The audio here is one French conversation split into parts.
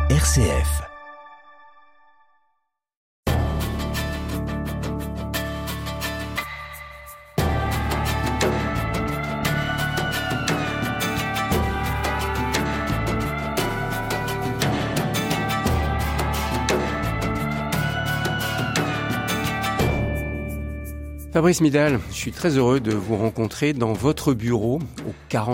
RCF. Fabrice Midal, je suis très heureux de vous rencontrer dans votre bureau au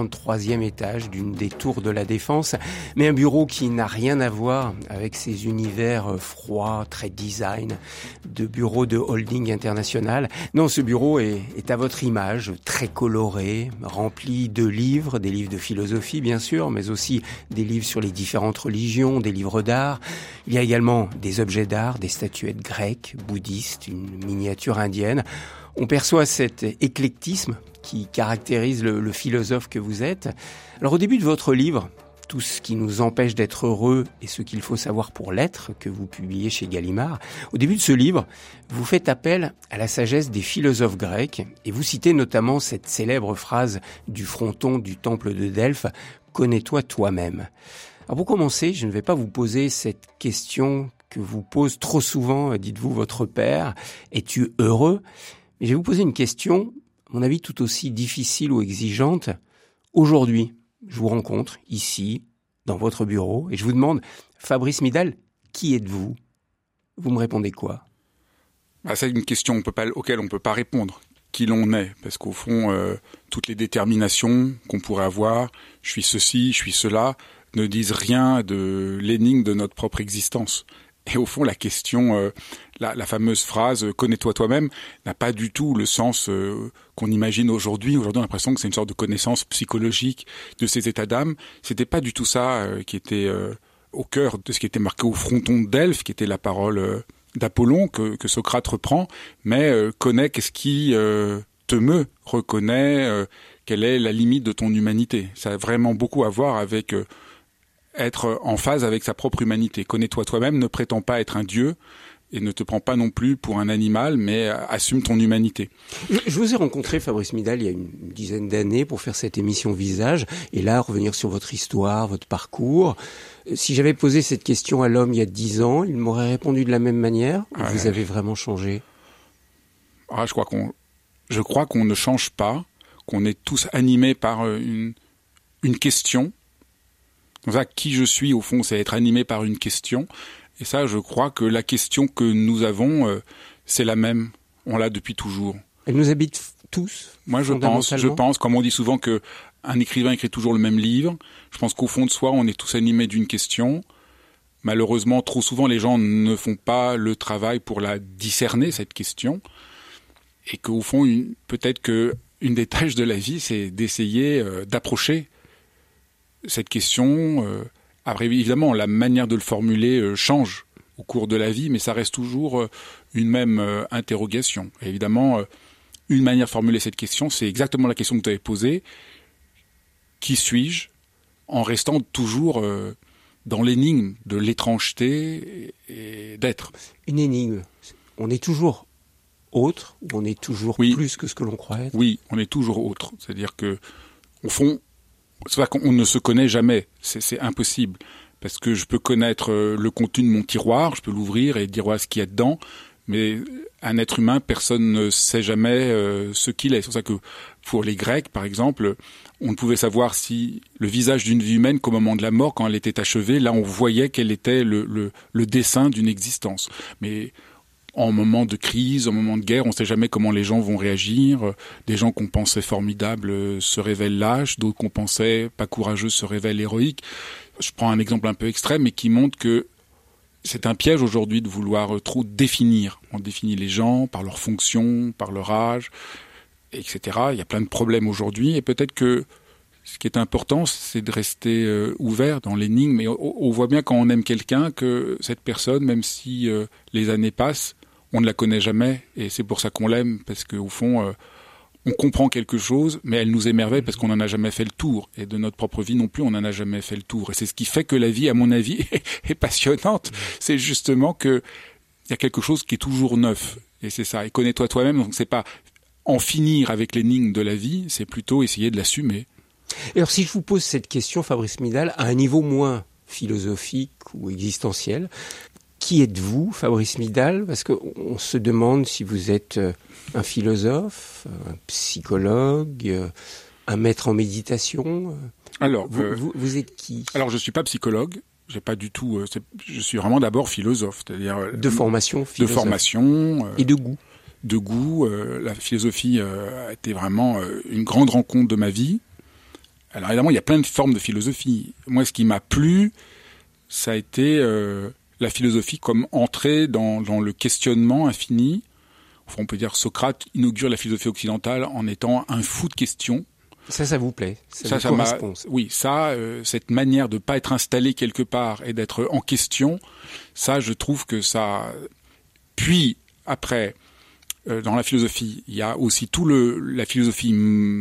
43e étage d'une des tours de la Défense, mais un bureau qui n'a rien à voir avec ces univers froids, très design, de bureaux de holding international. Non, ce bureau est à votre image, très coloré, rempli de livres, des livres de philosophie bien sûr, mais aussi des livres sur les différentes religions, des livres d'art. Il y a également des objets d'art, des statuettes grecques, bouddhistes, une miniature indienne. On perçoit cet éclectisme qui caractérise le philosophe que vous êtes. Alors au début de votre livre, Tout ce qui nous empêche d'être heureux et ce qu'il faut savoir pour l'être, que vous publiez chez Gallimard, au début de ce livre, vous faites appel à la sagesse des philosophes grecs et vous citez notamment cette célèbre phrase du fronton du temple de Delphes, « Connais-toi toi-même ». Alors pour commencer, je ne vais pas vous poser cette question que vous pose trop souvent, dites-vous, votre père, « Es-tu heureux ?» Mais je vais vous poser une question, à mon avis tout aussi difficile ou exigeante. Aujourd'hui, je vous rencontre ici, dans votre bureau, et je vous demande, Fabrice Midal, qui êtes-vous ? Vous me répondez quoi ? C'est une question auquel on ne peut pas répondre. Qui l'on est ? Parce qu'au fond, toutes les déterminations qu'on pourrait avoir, je suis ceci, je suis cela, ne disent rien de l'énigme de notre propre existence. Et au fond, la question, la fameuse phrase « connais-toi toi-même » n'a pas du tout le sens qu'on imagine aujourd'hui. Aujourd'hui, on a l'impression que c'est une sorte de connaissance psychologique de ces états d'âme. C'était pas du tout ça qui était au cœur de ce qui était marqué au fronton de Delphes, qui était la parole d'Apollon que Socrate reprend. Mais connais qu'est-ce qui te meut, reconnais quelle est la limite de ton humanité. Ça a vraiment beaucoup à voir avec être en phase avec sa propre humanité. Connais-toi toi-même, ne prétends pas être un dieu et ne te prends pas non plus pour un animal, mais assume ton humanité. Je vous ai rencontré, Fabrice Midal, il y a une dizaine d'années pour faire cette émission Visage, et là, revenir sur votre histoire, votre parcours. Si j'avais posé cette question à l'homme il y a 10 ans, il m'aurait répondu de la même manière. Vous avez vraiment changé ? Je crois qu'on ne change pas, qu'on est tous animés par une question. Donc ça, qui je suis, au fond, c'est être animé par une question. Et ça, je crois que la question que nous avons, c'est la même. On l'a depuis toujours. Elle nous habite tous. Moi, je pense, comme on dit souvent que un écrivain écrit toujours le même livre. Je pense qu'au fond de soi, on est tous animés d'une question. Malheureusement, trop souvent, les gens ne font pas le travail pour la discerner, cette question. Et qu'au fond, peut-être que une des tâches de la vie, c'est d'essayer d'approcher cette question. Après, évidemment, la manière de le formuler change au cours de la vie, mais ça reste toujours une même interrogation. Et évidemment, une manière de formuler cette question, c'est exactement la question que vous avez posée. Qui suis-je ? En restant toujours dans l'énigme de l'étrangeté et d'être. Une énigme. On est toujours autre, ou on est toujours plus que ce que l'on croit être ? Oui, on est toujours autre. C'est-à-dire que, au fond, c'est pas qu'on ne se connaît jamais, c'est impossible, parce que je peux connaître le contenu de mon tiroir, je peux l'ouvrir et dire ce qu'il y a dedans, mais un être humain, personne ne sait jamais ce qu'il est. C'est pour ça que pour les Grecs, par exemple, on ne pouvait savoir si le visage d'une vie humaine qu'au moment de la mort, quand elle était achevée, là on voyait quel était le dessin d'une existence. Mais en moment de crise, en moment de guerre, on ne sait jamais comment les gens vont réagir. Des gens qu'on pensait formidables se révèlent lâches, d'autres qu'on pensait pas courageux se révèlent héroïques. Je prends un exemple un peu extrême, mais qui montre que c'est un piège aujourd'hui de vouloir trop définir. On définit les gens par leur fonction, par leur âge, etc. Il y a plein de problèmes aujourd'hui, et peut-être que ce qui est important, c'est de rester ouvert dans l'énigme. Mais on voit bien quand on aime quelqu'un que cette personne, même si les années passent, on ne la connaît jamais, et c'est pour ça qu'on l'aime, parce qu'au fond, on comprend quelque chose, mais elle nous émerveille parce qu'on n'en a jamais fait le tour. Et de notre propre vie non plus, on n'en a jamais fait le tour. Et c'est ce qui fait que la vie, à mon avis, est passionnante. C'est justement qu'il y a quelque chose qui est toujours neuf. Et c'est ça. Et connais-toi toi-même, donc c'est pas en finir avec l'énigme de la vie, c'est plutôt essayer de l'assumer. Et alors si je vous pose cette question, Fabrice Midal, à un niveau moins philosophique ou existentielle. Qui êtes-vous, Fabrice Midal? Parce qu'on se demande si vous êtes un philosophe, un psychologue, un maître en méditation. Alors, vous êtes qui? Alors, je suis pas psychologue. J'ai pas du tout. Je suis vraiment d'abord philosophe, c'est-à-dire de formation, philosophe. De formation et de goût. De goût. La philosophie a été vraiment une grande rencontre de ma vie. Alors évidemment, il y a plein de formes de philosophie. Moi, ce qui m'a plu, ça a été la philosophie comme entrée dans le questionnement infini. Enfin, on peut dire Socrate inaugure la philosophie occidentale en étant un fou de questions. Ça vous plaît? Ça correspond. Oui, cette manière de pas être installé quelque part et d'être en question, ça, je trouve que ça. Puis après, dans la philosophie, il y a aussi la philosophie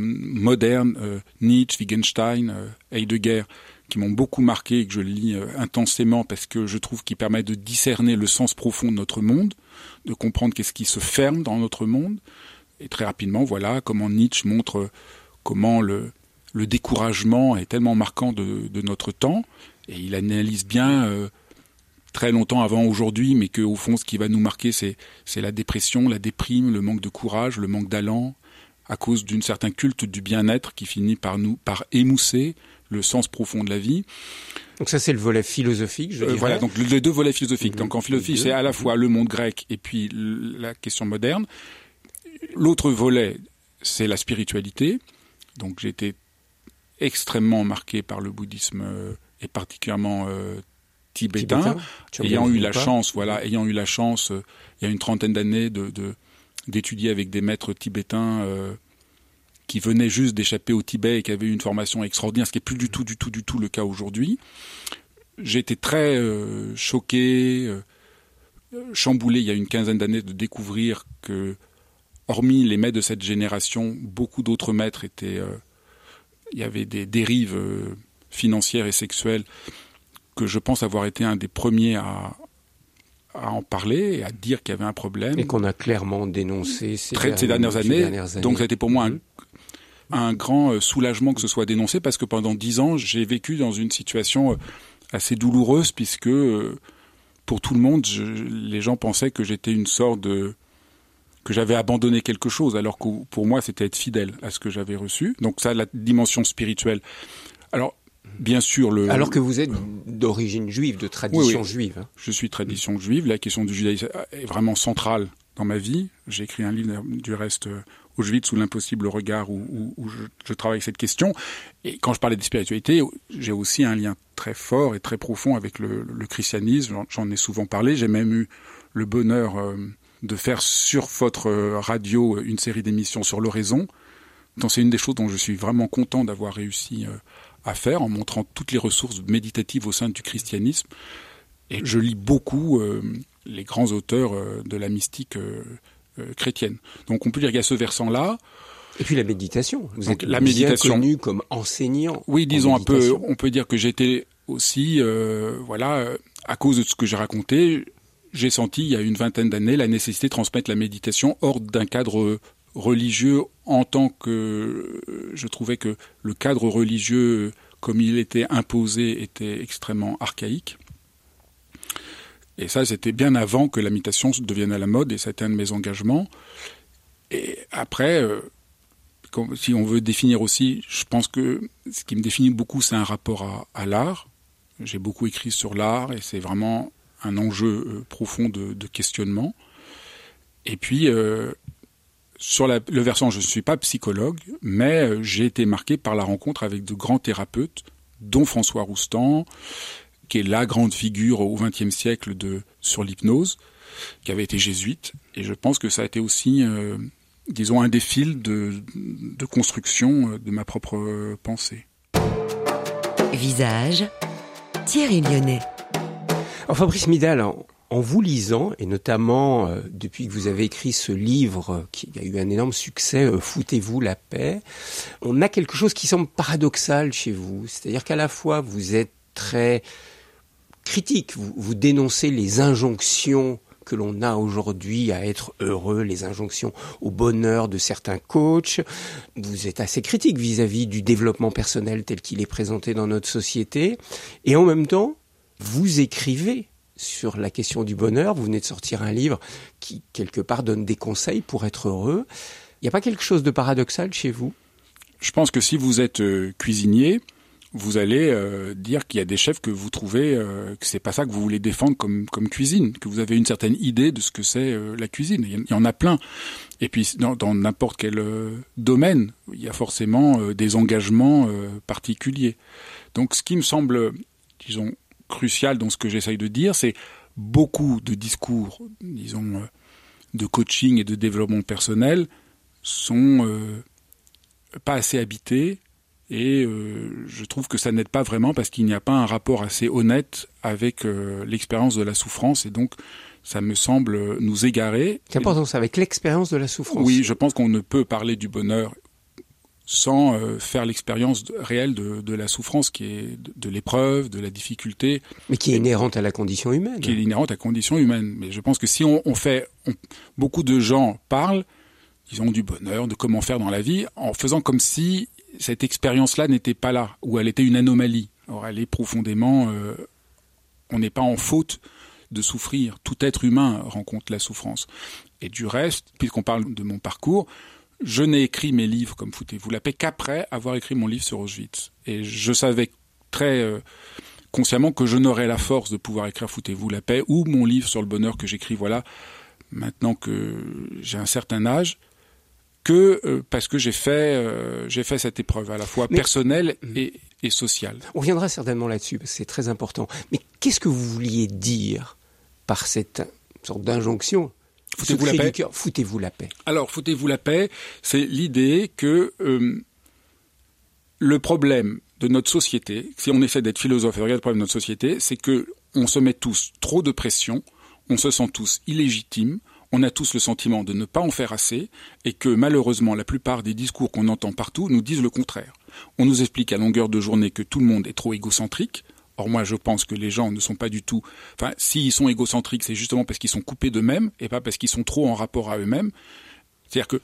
moderne, Nietzsche, Wittgenstein, Heidegger, qui m'ont beaucoup marqué et que je lis intensément parce que je trouve qu'ils permettent de discerner le sens profond de notre monde, de comprendre qu'est-ce qui se ferme dans notre monde. Et très rapidement, voilà comment Nietzsche montre comment le découragement est tellement marquant de notre temps. Et il analyse bien très longtemps avant aujourd'hui, mais qu'au fond, ce qui va nous marquer, c'est la dépression, la déprime, le manque de courage, le manque d'allant, à cause d'un certain culte du bien-être qui finit par émousser le sens profond de la vie. Donc ça, c'est le volet philosophique, je dirais. Voilà, donc les deux volets philosophiques. Donc en philosophie, c'est à la fois le monde grec et puis la question moderne. L'autre volet, c'est la spiritualité. Donc j'ai été extrêmement marqué par le bouddhisme et particulièrement tibétain. Ayant eu la chance, il y a une trentaine d'années d'étudier avec des maîtres tibétains qui venaient juste d'échapper au Tibet et qui avaient eu une formation extraordinaire, ce qui n'est plus du tout le cas aujourd'hui. J'ai été très choqué, chamboulé il y a une quinzaine d'années de découvrir que, hormis les maîtres de cette génération, beaucoup d'autres maîtres il y avait des dérives financières et sexuelles que je pense avoir été un des premiers à en parler et à dire qu'il y avait un problème. Et qu'on a clairement dénoncé ces dernières années. Donc c'était pour moi un grand soulagement que ce soit dénoncé parce que pendant 10 ans, j'ai vécu dans une situation assez douloureuse puisque pour tout le monde, les gens pensaient que j'étais une sorte que j'avais abandonné quelque chose alors que pour moi, c'était être fidèle à ce que j'avais reçu. Donc ça, la dimension spirituelle. Alors, bien sûr, alors que vous êtes d'origine juive, de tradition juive. Hein. Je suis tradition juive. La question du judaïsme est vraiment centrale dans ma vie. J'ai écrit un livre, du reste, Auschwitz ou l'impossible regard, où je travaille cette question. Et quand je parlais de spiritualité, j'ai aussi un lien très fort et très profond avec le christianisme. J'en ai souvent parlé. J'ai même eu le bonheur de faire sur votre radio une série d'émissions sur l'oraison. Donc c'est une des choses dont je suis vraiment content d'avoir réussi à faire, en montrant toutes les ressources méditatives au sein du christianisme. Et je lis beaucoup les grands auteurs de la mystique chrétienne. Donc on peut dire qu'il y a ce versant-là. Et puis la méditation. Vous êtes la bien connu comme enseignant. Oui, disons un peu. On peut dire que j'étais aussi, à cause de ce que j'ai raconté, j'ai senti il y a une vingtaine d'années la nécessité de transmettre la méditation hors d'un cadre religieux, en tant que je trouvais que le cadre religieux, comme il était imposé, était extrêmement archaïque. Et ça, c'était bien avant que la méditation devienne à la mode, et c'était un de mes engagements. Et après, si on veut définir aussi, je pense que ce qui me définit beaucoup, c'est un rapport à l'art. J'ai beaucoup écrit sur l'art, et c'est vraiment un enjeu profond de questionnement. Et puis, sur le versant, je ne suis pas psychologue, mais j'ai été marqué par la rencontre avec de grands thérapeutes, dont François Roustan, qui est la grande figure au XXe siècle sur l'hypnose, qui avait été jésuite. Et je pense que ça a été aussi, un des fils de construction de ma propre pensée. Visage, Thierry Lyonnais. Alors Fabrice Midal, en vous lisant, et notamment depuis que vous avez écrit ce livre qui a eu un énorme succès, Foutez-vous la paix, on a quelque chose qui semble paradoxal chez vous. C'est-à-dire qu'à la fois vous êtes très critique, vous dénoncez les injonctions que l'on a aujourd'hui à être heureux, les injonctions au bonheur de certains coachs. Vous êtes assez critique vis-à-vis du développement personnel tel qu'il est présenté dans notre société. Et en même temps, Vous écrivez sur la question du bonheur. Vous venez de sortir un livre qui, quelque part, donne des conseils pour être heureux. Il n'y a pas quelque chose de paradoxal chez vous ? Je pense que si vous êtes cuisinier, vous allez dire qu'il y a des chefs que vous trouvez que c'est pas ça que vous voulez défendre comme cuisine, que vous avez une certaine idée de ce que c'est la cuisine. Il y en a plein. Et puis dans n'importe quel domaine, il y a forcément des engagements particuliers. Donc ce qui me semble, disons, crucial dans ce que j'essaye de dire, c'est beaucoup de discours, disons, de coaching et de développement personnel sont pas assez habités. Et je trouve que ça n'aide pas vraiment parce qu'il n'y a pas un rapport assez honnête avec l'expérience de la souffrance. Et donc, ça me semble nous égarer. C'est important, ça, avec l'expérience de la souffrance. Oui, je pense qu'on ne peut parler du bonheur sans faire l'expérience réelle de la souffrance, qui est de l'épreuve, de la difficulté. Mais qui est inhérente à la condition humaine. Qui est inhérente à la condition humaine. Mais je pense que si beaucoup de gens parlent, disons, du bonheur, de comment faire dans la vie, en faisant comme si cette expérience-là n'était pas là, ou elle était une anomalie. Or, elle est profondément... on n'est pas en faute de souffrir. Tout être humain rencontre la souffrance. Et du reste, puisqu'on parle de mon parcours, je n'ai écrit mes livres comme Foutez-vous la paix qu'après avoir écrit mon livre sur Auschwitz. Et je savais très consciemment que je n'aurais la force de pouvoir écrire Foutez-vous la paix ou mon livre sur le bonheur que j'écris, voilà, maintenant que j'ai un certain âge, que parce que j'ai fait cette épreuve à la fois personnelle et sociale. On reviendra certainement là-dessus, parce que c'est très important. Mais qu'est-ce que vous vouliez dire par cette sorte d'injonction ? Foutez-vous la paix. Foutez-vous la paix. Alors, foutez-vous la paix, c'est l'idée que le problème de notre société, si on essaie d'être philosophe et regarder le problème de notre société, c'est que on se met tous trop de pression, on se sent tous illégitimes, on a tous le sentiment de ne pas en faire assez et que malheureusement la plupart des discours qu'on entend partout nous disent le contraire. On nous explique à longueur de journée que tout le monde est trop égocentrique. Or moi je pense que les gens ne sont pas du tout... Enfin, s'ils sont égocentriques, c'est justement parce qu'ils sont coupés d'eux-mêmes et pas parce qu'ils sont trop en rapport à eux-mêmes. C'est-à-dire que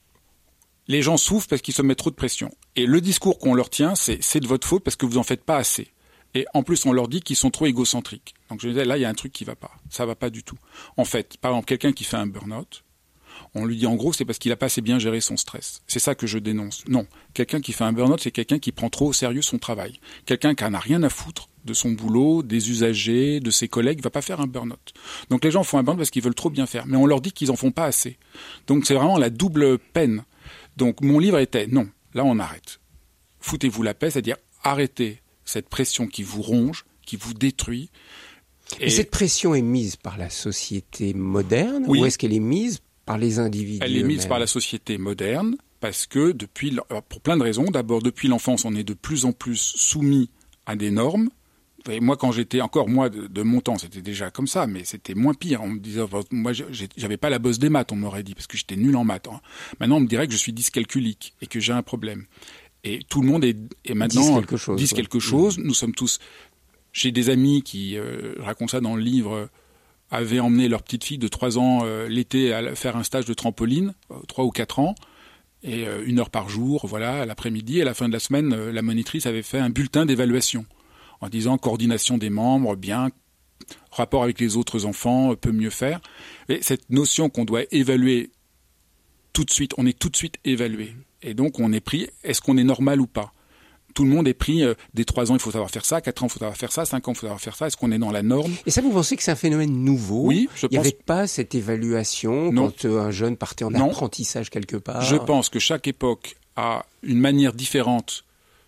les gens souffrent parce qu'ils se mettent trop de pression. Et le discours qu'on leur tient, c'est de votre faute parce que vous en faites pas assez. Et en plus, on leur dit qu'ils sont trop égocentriques. Donc je disais, là, il y a un truc qui va pas. Ça va pas du tout. En fait, par exemple, quelqu'un qui fait un burn-out, on lui dit en gros, c'est parce qu'il a pas assez bien géré son stress. C'est ça que je dénonce. Non. Quelqu'un qui fait un burn-out, c'est quelqu'un qui prend trop au sérieux son travail. Quelqu'un qui en a rien à foutre de son boulot, des usagers, de ses collègues, va pas faire un burn-out. Donc les gens font un burn-out parce qu'ils veulent trop bien faire. Mais on leur dit qu'ils en font pas assez. Donc c'est vraiment la double peine. Donc mon livre était, non, là on arrête. Foutez-vous la paix, c'est-à-dire arrêtez cette pression qui vous ronge, qui vous détruit. Et cette pression est mise par la société moderne, oui. Ou est-ce qu'elle est mise par les individus Elle est mise par la société moderne parce que pour plein de raisons. D'abord, depuis l'enfance, on est de plus en plus soumis à des normes. Et moi, quand j'étais encore, de mon temps, c'était déjà comme ça, mais c'était moins pire. On me disait, moi, j'avais pas la bosse des maths, on m'aurait dit, parce que j'étais nul en maths. Maintenant, on me dirait que je suis dyscalculique et que j'ai un problème. Et tout le monde est maintenant disent quelque chose. Nous sommes tous. J'ai des amis qui racontent ça dans le livre. Avaient emmené leur petite fille de 3 ans l'été à faire un stage de trampoline, 3 ou 4 ans, et 1 heure par jour, voilà, à l'après-midi. Et à la fin de la semaine, la monitrice avait fait un bulletin d'évaluation en disant coordination des membres, bien, rapport avec les autres enfants, peut mieux faire. Et cette notion qu'on doit évaluer tout de suite, on est tout de suite évalué. Et donc on est pris, est-ce qu'on est normal ou pas ? Tout le monde est pris, dès 3 ans il faut savoir faire ça, 4 ans il faut savoir faire ça, 5 ans il faut savoir faire ça, est-ce qu'on est dans la norme ? Et ça, vous pensez que c'est un phénomène nouveau ? Oui, je pense. Il n'y avait pas cette évaluation quand un jeune partait en apprentissage quelque part ? Je pense que chaque époque a une manière différente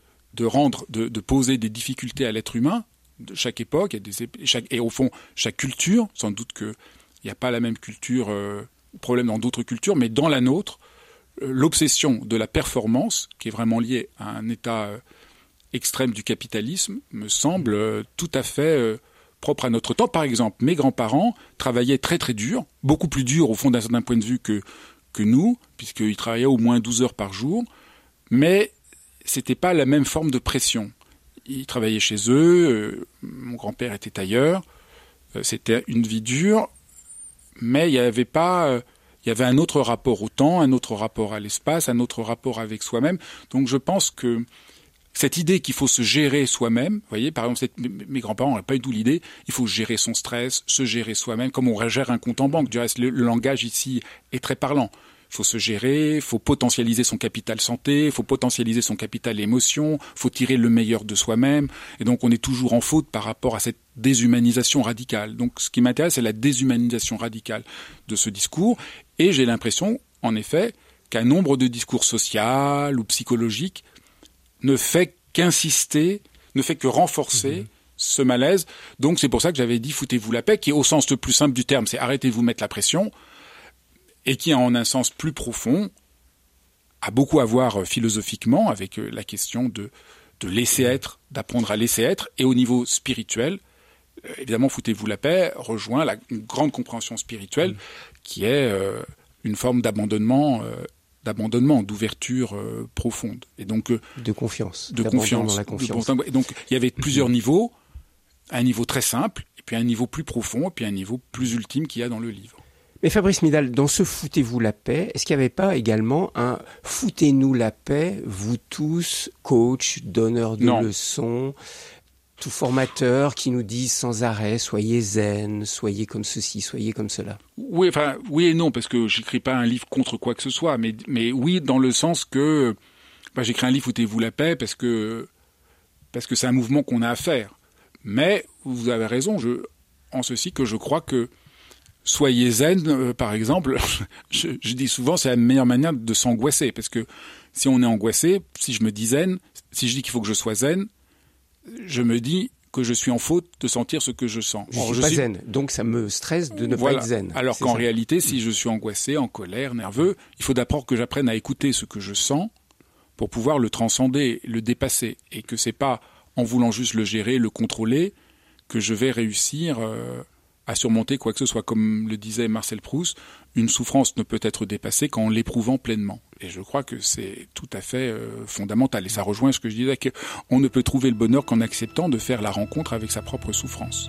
de poser des difficultés à l'être humain, de chaque époque, et au fond, chaque culture, sans doute qu'il n'y a pas la même culture, problème dans d'autres cultures, mais dans la nôtre, l'obsession de la performance, qui est vraiment liée à un état extrême du capitalisme, me semble tout à fait propre à notre temps. Par exemple, mes grands-parents travaillaient très très dur, beaucoup plus dur au fond d'un certain point de vue que nous, puisqu'ils travaillaient au moins 12 heures par jour, mais c'était pas la même forme de pression. Ils travaillaient chez eux, mon grand-père était tailleur, c'était une vie dure, mais il y avait un autre rapport au temps, un autre rapport à l'espace, un autre rapport avec soi-même. Donc je pense que cette idée qu'il faut se gérer soi-même, vous voyez, par exemple, mes grands-parents n'avaient pas du tout l'idée, il faut gérer son stress, se gérer soi-même, comme on gère un compte en banque. Du reste, le langage ici est très parlant. Il faut se gérer, il faut potentialiser son capital santé, il faut potentialiser son capital émotion, il faut tirer le meilleur de soi-même. Et donc, on est toujours en faute par rapport à cette déshumanisation radicale. Donc, ce qui m'intéresse, c'est la déshumanisation radicale de ce discours. Et j'ai l'impression, en effet, qu'un nombre de discours sociaux ou psychologiques ne fait qu'insister, ne fait que renforcer ce malaise. Donc, c'est pour ça que j'avais dit « foutez-vous la paix », qui, au sens le plus simple du terme, c'est « arrêtez de vous mettre la pression », et qui, en un sens plus profond, a beaucoup à voir philosophiquement avec la question de laisser être, d'apprendre à laisser être. Et au niveau spirituel, évidemment, foutez-vous la paix rejoint une grande compréhension spirituelle qui est une forme d'abandonnement, d'ouverture profonde. Et donc de confiance. De confiance. Dans la confiance. Et donc, il y avait plusieurs niveaux, un niveau très simple, et puis un niveau plus profond, et puis un niveau plus ultime qu'il y a dans le livre. Mais Fabrice Midal, dans ce « Foutez-vous la paix », est-ce qu'il n'y avait pas également un « Foutez-nous la paix, vous tous, coach, donneurs de leçons, tout formateur qui nous disent sans arrêt « Soyez zen, soyez comme ceci, soyez comme cela ». Oui, enfin, oui et non, parce que j'écris pas un livre contre quoi que ce soit, mais oui, dans le sens que j'écris un livre « Foutez-vous la paix » parce que c'est un mouvement qu'on a à faire. Mais vous avez raison, en ceci que je crois que soyez zen, par exemple, je dis souvent, c'est la meilleure manière de s'angoisser. Parce que si on est angoissé, si je me dis zen, si je dis qu'il faut que je sois zen, je me dis que je suis en faute de sentir ce que je sens. Je suis pas zen, donc ça me stresse de ne pas être zen. Alors qu'en réalité, si je suis angoissé, en colère, nerveux, il faut d'abord que j'apprenne à écouter ce que je sens pour pouvoir le transcender, le dépasser. Et que c'est pas en voulant juste le gérer, le contrôler, que je vais réussir à surmonter quoi que ce soit. Comme le disait Marcel Proust, une souffrance ne peut être dépassée qu'en l'éprouvant pleinement. Et je crois que c'est tout à fait fondamental. Et ça rejoint ce que je disais, qu'on ne peut trouver le bonheur qu'en acceptant de faire la rencontre avec sa propre souffrance.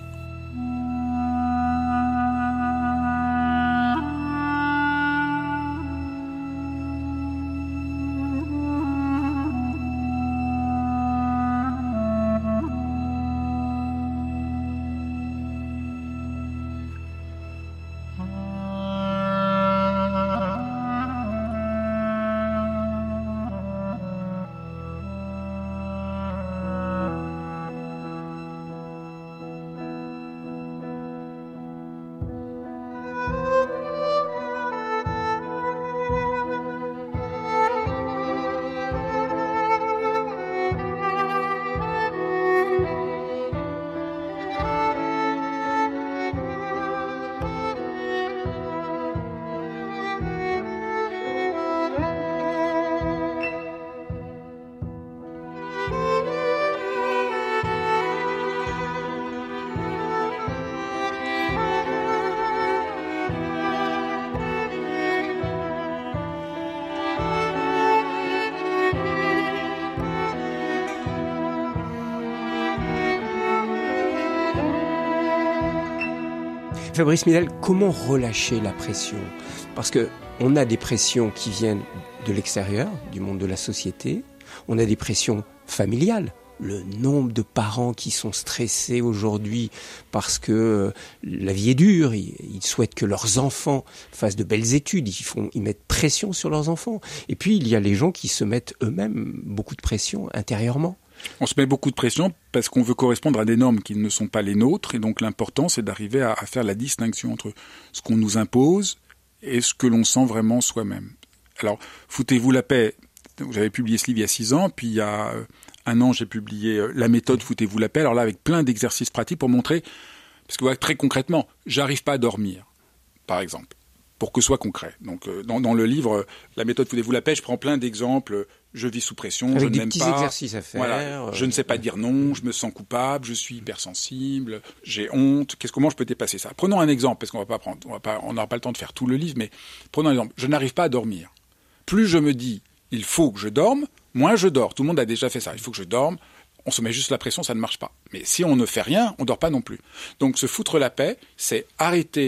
Fabrice Midal, comment relâcher la pression ? Parce que on a des pressions qui viennent de l'extérieur, du monde de la société. On a des pressions familiales. Le nombre de parents qui sont stressés aujourd'hui parce que la vie est dure, ils souhaitent que leurs enfants fassent de belles études, ils mettent pression sur leurs enfants. Et puis il y a les gens qui se mettent eux-mêmes beaucoup de pression intérieurement. On se met beaucoup de pression parce qu'on veut correspondre à des normes qui ne sont pas les nôtres, et donc l'important c'est d'arriver à faire la distinction entre ce qu'on nous impose et ce que l'on sent vraiment soi-même. Alors, foutez-vous la paix. J'avais publié ce livre il y a 6 ans, puis il y a 1 an j'ai publié la méthode Foutez-vous la paix. Alors là, avec plein d'exercices pratiques pour montrer, parce que voilà, très concrètement, j'arrive pas à dormir, par exemple, pour que ce soit concret. Donc dans le livre la méthode Foutez-vous la paix, je prends plein d'exemples. Je vis sous pression, avec je n'aime pas. Avec des petits exercices à faire. Voilà, je ne sais pas dire non, je me sens coupable, je suis hypersensible, j'ai honte. Comment je peux dépasser ça ? Prenons un exemple, parce qu'on on n'aura pas le temps de faire tout le livre, mais prenons un exemple. Je n'arrive pas à dormir. Plus je me dis, il faut que je dorme, moins je dors. Tout le monde a déjà fait ça. Il faut que je dorme. On se met juste la pression, ça ne marche pas. Mais si on ne fait rien, on ne dort pas non plus. Donc se foutre la paix, c'est arrêter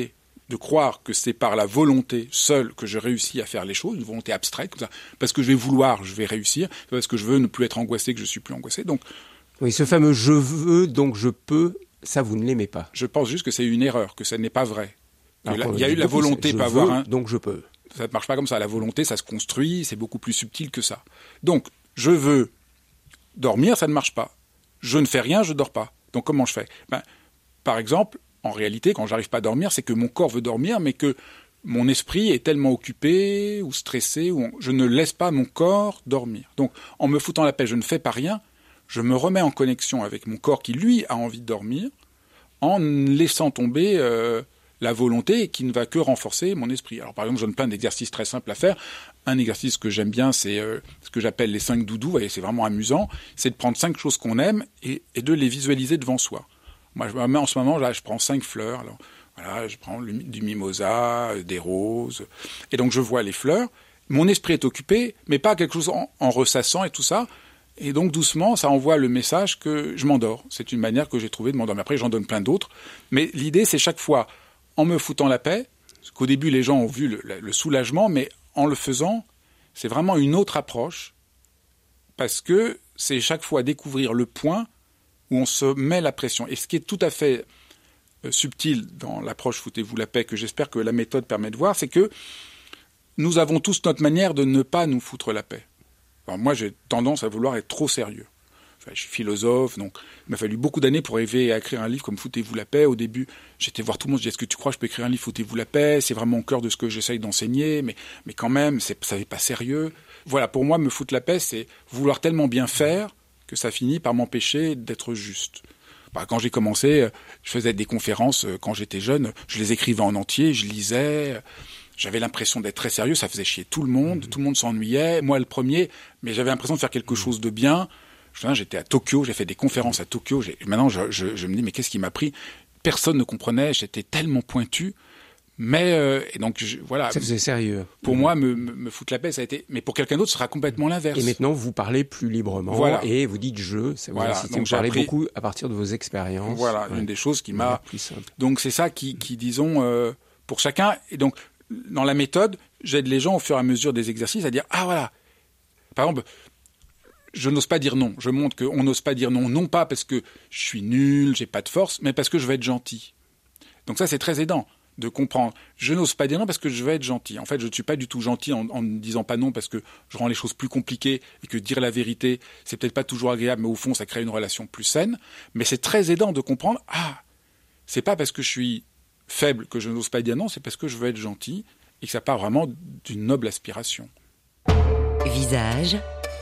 de croire que c'est par la volonté seule que je réussis à faire les choses, une volonté abstraite, comme ça, parce que je vais vouloir, je vais réussir, parce que je veux ne plus être angoissé, que je suis plus angoissé. Donc, oui, ce fameux « je veux, donc je peux », ça, vous ne l'aimez pas. Je pense juste que c'est une erreur, que ça n'est pas vrai. Alors, il y a eu la volonté, pas avoir un... donc je peux. Ça ne marche pas comme ça. La volonté, ça se construit, c'est beaucoup plus subtil que ça. Donc, je veux dormir, ça ne marche pas. Je ne fais rien, je ne dors pas. Donc, comment je fais ? Par exemple, en réalité, quand j'arrive pas à dormir, c'est que mon corps veut dormir, mais que mon esprit est tellement occupé ou stressé, je ne laisse pas mon corps dormir. Donc, en me foutant la paix, je ne fais pas rien, je me remets en connexion avec mon corps qui, lui, a envie de dormir, en laissant tomber la volonté qui ne va que renforcer mon esprit. Alors, par exemple, je donne plein d'exercices très simples à faire. Un exercice que j'aime bien, c'est ce que j'appelle les 5 doudous, et c'est vraiment amusant, c'est de prendre 5 choses qu'on aime et de les visualiser devant soi. Moi, en ce moment, là, je prends 5 fleurs. Alors, voilà, je prends du mimosa, des roses. Et donc, je vois les fleurs. Mon esprit est occupé, mais pas quelque chose en ressassant et tout ça. Et donc, doucement, ça envoie le message que je m'endors. C'est une manière que j'ai trouvée de m'endormir. Après, j'en donne plein d'autres. Mais l'idée, c'est chaque fois, en me foutant la paix, parce qu'au début, les gens ont vu le soulagement, mais en le faisant, c'est vraiment une autre approche. Parce que c'est chaque fois découvrir le point où on se met la pression. Et ce qui est tout à fait subtil dans l'approche foutez-vous la paix, que j'espère que la méthode permet de voir, c'est que nous avons tous notre manière de ne pas nous foutre la paix. Alors moi, j'ai tendance à vouloir être trop sérieux. Enfin, je suis philosophe, donc il m'a fallu beaucoup d'années pour arriver à écrire un livre comme Foutez-vous la paix. Au début, j'étais voir tout le monde, je dis, est-ce que tu crois que je peux écrire un livre Foutez-vous la paix ? C'est vraiment au cœur de ce que j'essaye d'enseigner, mais quand même, ça n'est pas sérieux. Voilà, pour moi, me foutre la paix, c'est vouloir tellement bien faire que ça finit par m'empêcher d'être juste. Quand j'ai commencé, je faisais des conférences quand j'étais jeune, je les écrivais en entier, je lisais, j'avais l'impression d'être très sérieux, ça faisait chier tout le monde s'ennuyait, moi le premier, mais j'avais l'impression de faire quelque chose de bien. J'étais à Tokyo, j'ai fait des conférences à Tokyo, maintenant je me dis mais qu'est-ce qui m'a pris ? Personne ne comprenait, j'étais tellement pointu. Mais et donc voilà. Ça faisait sérieux. Pour moi, me foutre la paix, ça a été. Mais pour quelqu'un d'autre, ce sera complètement l'inverse. Et maintenant, vous parlez plus librement. Voilà. Et vous dites je. Ça vous incite. Vous parlez beaucoup à partir de vos expériences. Voilà, une des choses qui m'a. Donc c'est ça qui disons pour chacun. Et donc dans la méthode, j'aide les gens au fur et à mesure des exercices à dire ah voilà. Par exemple, je n'ose pas dire non. Je montre qu'on n'ose pas dire non, non pas parce que je suis nul, j'ai pas de force, mais parce que je vais être gentil. Donc ça, c'est très aidant de comprendre. Je n'ose pas dire non parce que je vais être gentil. En fait, je ne suis pas du tout gentil en ne disant pas non parce que je rends les choses plus compliquées et que dire la vérité, c'est peut-être pas toujours agréable, mais au fond, ça crée une relation plus saine. Mais c'est très aidant de comprendre, c'est pas parce que je suis faible que je n'ose pas dire non, c'est parce que je veux être gentil et que ça part vraiment d'une noble aspiration. Visage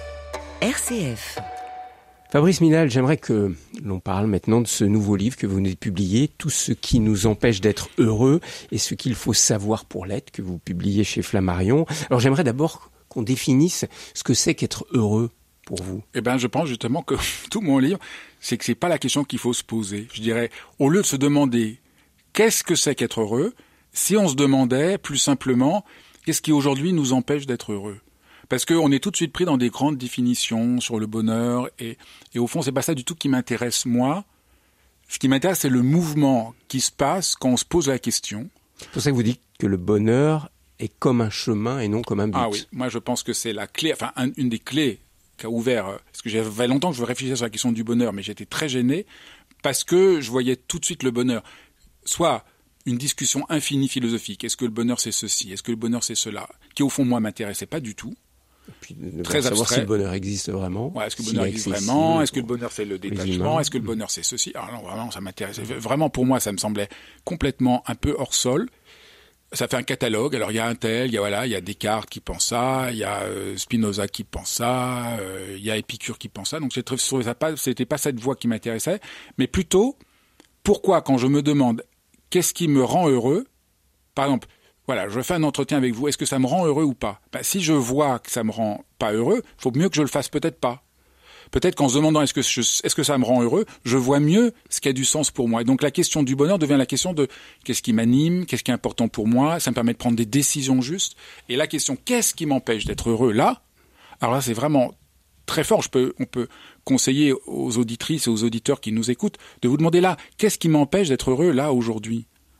RCF. Fabrice Midal, j'aimerais que l'on parle maintenant de ce nouveau livre que vous venez de publier, Tout ce qui nous empêche d'être heureux et ce qu'il faut savoir pour l'être, que vous publiez chez Flammarion. Alors j'aimerais d'abord qu'on définisse ce que c'est qu'être heureux pour vous. Eh bien, je pense justement que tout mon livre, c'est que c'est pas la question qu'il faut se poser. Je dirais, au lieu de se demander qu'est-ce que c'est qu'être heureux, si on se demandait plus simplement qu'est-ce qui aujourd'hui nous empêche d'être heureux. Parce qu'on est tout de suite pris dans des grandes définitions sur le bonheur et au fond, c'est pas ça du tout qui m'intéresse moi. Ce qui m'intéresse, c'est le mouvement qui se passe quand on se pose la question. C'est pour ça que vous dites que le bonheur est comme un chemin et non comme un but. Ah oui, moi je pense que c'est la clé, enfin une des clés qui a ouvert, parce que j'avais longtemps que je réfléchissais sur la question du bonheur, mais j'étais très gêné parce que je voyais tout de suite le bonheur. Soit une discussion infinie philosophique, est-ce que le bonheur c'est ceci, est-ce que le bonheur c'est cela, qui au fond moi m'intéressait pas du tout. Et puis de très savoir abstrait. Si le bonheur existe vraiment. Ouais, est-ce que le bonheur existe vraiment ? Est-ce que le bonheur c'est le détachement ? Est-ce que le bonheur c'est ceci ? Alors non, vraiment, ça m'intéressait. Vraiment, pour moi, ça me semblait complètement un peu hors sol. Ça fait un catalogue. Alors il y a un tel, il y a Descartes qui pense ça, il y a Spinoza qui pense ça, il y a Épicure qui pense ça. Donc c'était pas cette voie qui m'intéressait, mais plutôt pourquoi quand je me demande qu'est-ce qui me rend heureux, par exemple. Voilà, je fais un entretien avec vous. Est-ce que ça me rend heureux ou pas ? Si je vois que ça me rend pas heureux, il faut mieux que je le fasse peut-être pas. Peut-être qu'en se demandant est-ce que ça me rend heureux, je vois mieux ce qui a du sens pour moi. Et donc la question du bonheur devient la question de qu'est-ce qui m'anime, qu'est-ce qui est important pour moi. Ça me permet de prendre des décisions justes. Et la question qu'est-ce qui m'empêche d'être heureux là ? Alors là, c'est vraiment très fort. On peut conseiller aux auditrices et aux auditeurs qui nous écoutent de vous demander là, qu'est-ce qui m'empêche d'être heureux là aujourd'hui ?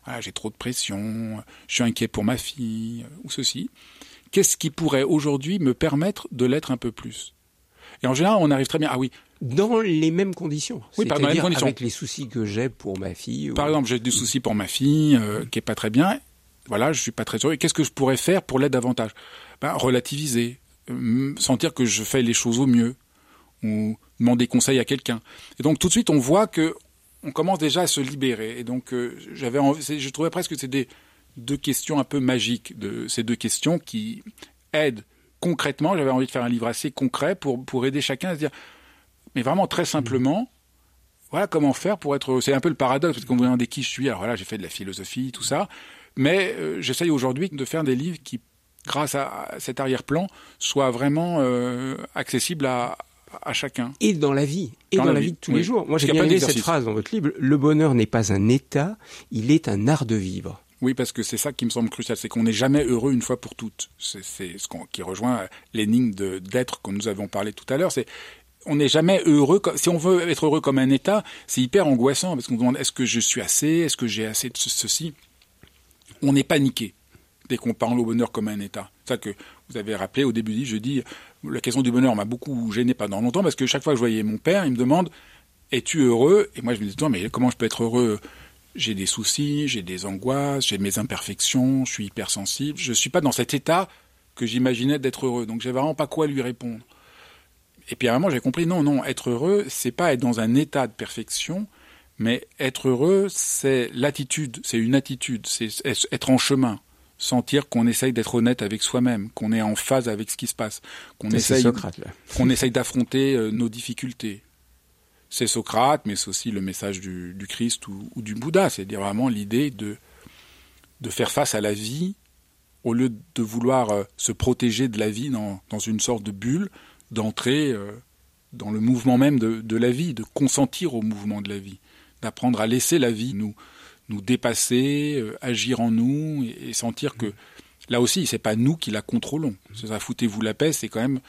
j'ai trop de pression, je suis inquiet pour ma fille, ou ceci. Qu'est-ce qui pourrait aujourd'hui me permettre de l'être un peu plus? Et en général, on arrive très bien. Ah oui. Dans les mêmes conditions. Oui, dans les mêmes conditions. Avec les soucis que j'ai pour ma fille. Par exemple, j'ai des soucis pour ma fille, qui est pas très bien. Voilà, je suis pas très heureux. Et qu'est-ce que je pourrais faire pour l'aider davantage? Relativiser, sentir que je fais les choses au mieux, ou demander conseil à quelqu'un. Et donc tout de suite, on voit que on commence déjà à se libérer. Et donc je trouvais presque que c'était deux questions un peu magiques, ces deux questions qui aident concrètement. J'avais envie de faire un livre assez concret pour aider chacun à se dire, mais vraiment très simplement, voilà comment faire pour être... C'est un peu le paradoxe, parce qu'on me demande qui je suis. Alors voilà, j'ai fait de la philosophie, tout ça. Mais j'essaye aujourd'hui de faire des livres qui, grâce à cet arrière-plan, soient vraiment accessibles à chacun. Et dans la vie. Et dans la vie de tous les jours. Moi, j'ai bien aimé cette phrase dans votre livre. Le bonheur n'est pas un état, il est un art de vivre. Oui, parce que c'est ça qui me semble crucial, c'est qu'on n'est jamais heureux une fois pour toutes. C'est ce qui rejoint l'énigme d'être que nous avons parlé tout à l'heure. On n'est jamais heureux. Si on veut être heureux comme un état, c'est hyper angoissant, parce qu'on se demande, est-ce que je suis assez? Est-ce que j'ai assez de ceci? On est paniqué dès qu'on parle au bonheur comme un état. C'est ça que vous avez rappelé au début du livre, je dis, la question du bonheur m'a beaucoup gêné pendant longtemps, parce que chaque fois que je voyais mon père, il me demande, es-tu heureux? Et moi je me dis, non, mais comment je peux être heureux? J'ai des soucis, j'ai des angoisses, j'ai mes imperfections, je suis hypersensible. Je ne suis pas dans cet état que j'imaginais d'être heureux. Donc, j'avais vraiment pas quoi lui répondre. Et puis, à un moment, j'ai compris, non, être heureux, c'est pas être dans un état de perfection, mais être heureux, c'est l'attitude, c'est une attitude, c'est être en chemin. Sentir qu'on essaye d'être honnête avec soi-même, qu'on est en phase avec ce qui se passe, qu'on essaye d'affronter nos difficultés. C'est Socrate, mais c'est aussi le message du Christ ou du Bouddha. C'est-à-dire vraiment l'idée de faire face à la vie, au lieu de vouloir se protéger de la vie dans une sorte de bulle, d'entrer dans le mouvement même de la vie, de consentir au mouvement de la vie, d'apprendre à laisser la vie nous dépasser, agir en nous, et sentir que, là aussi, c'est pas nous qui la contrôlons. C'est ça, foutez-vous la paix, c'est quand même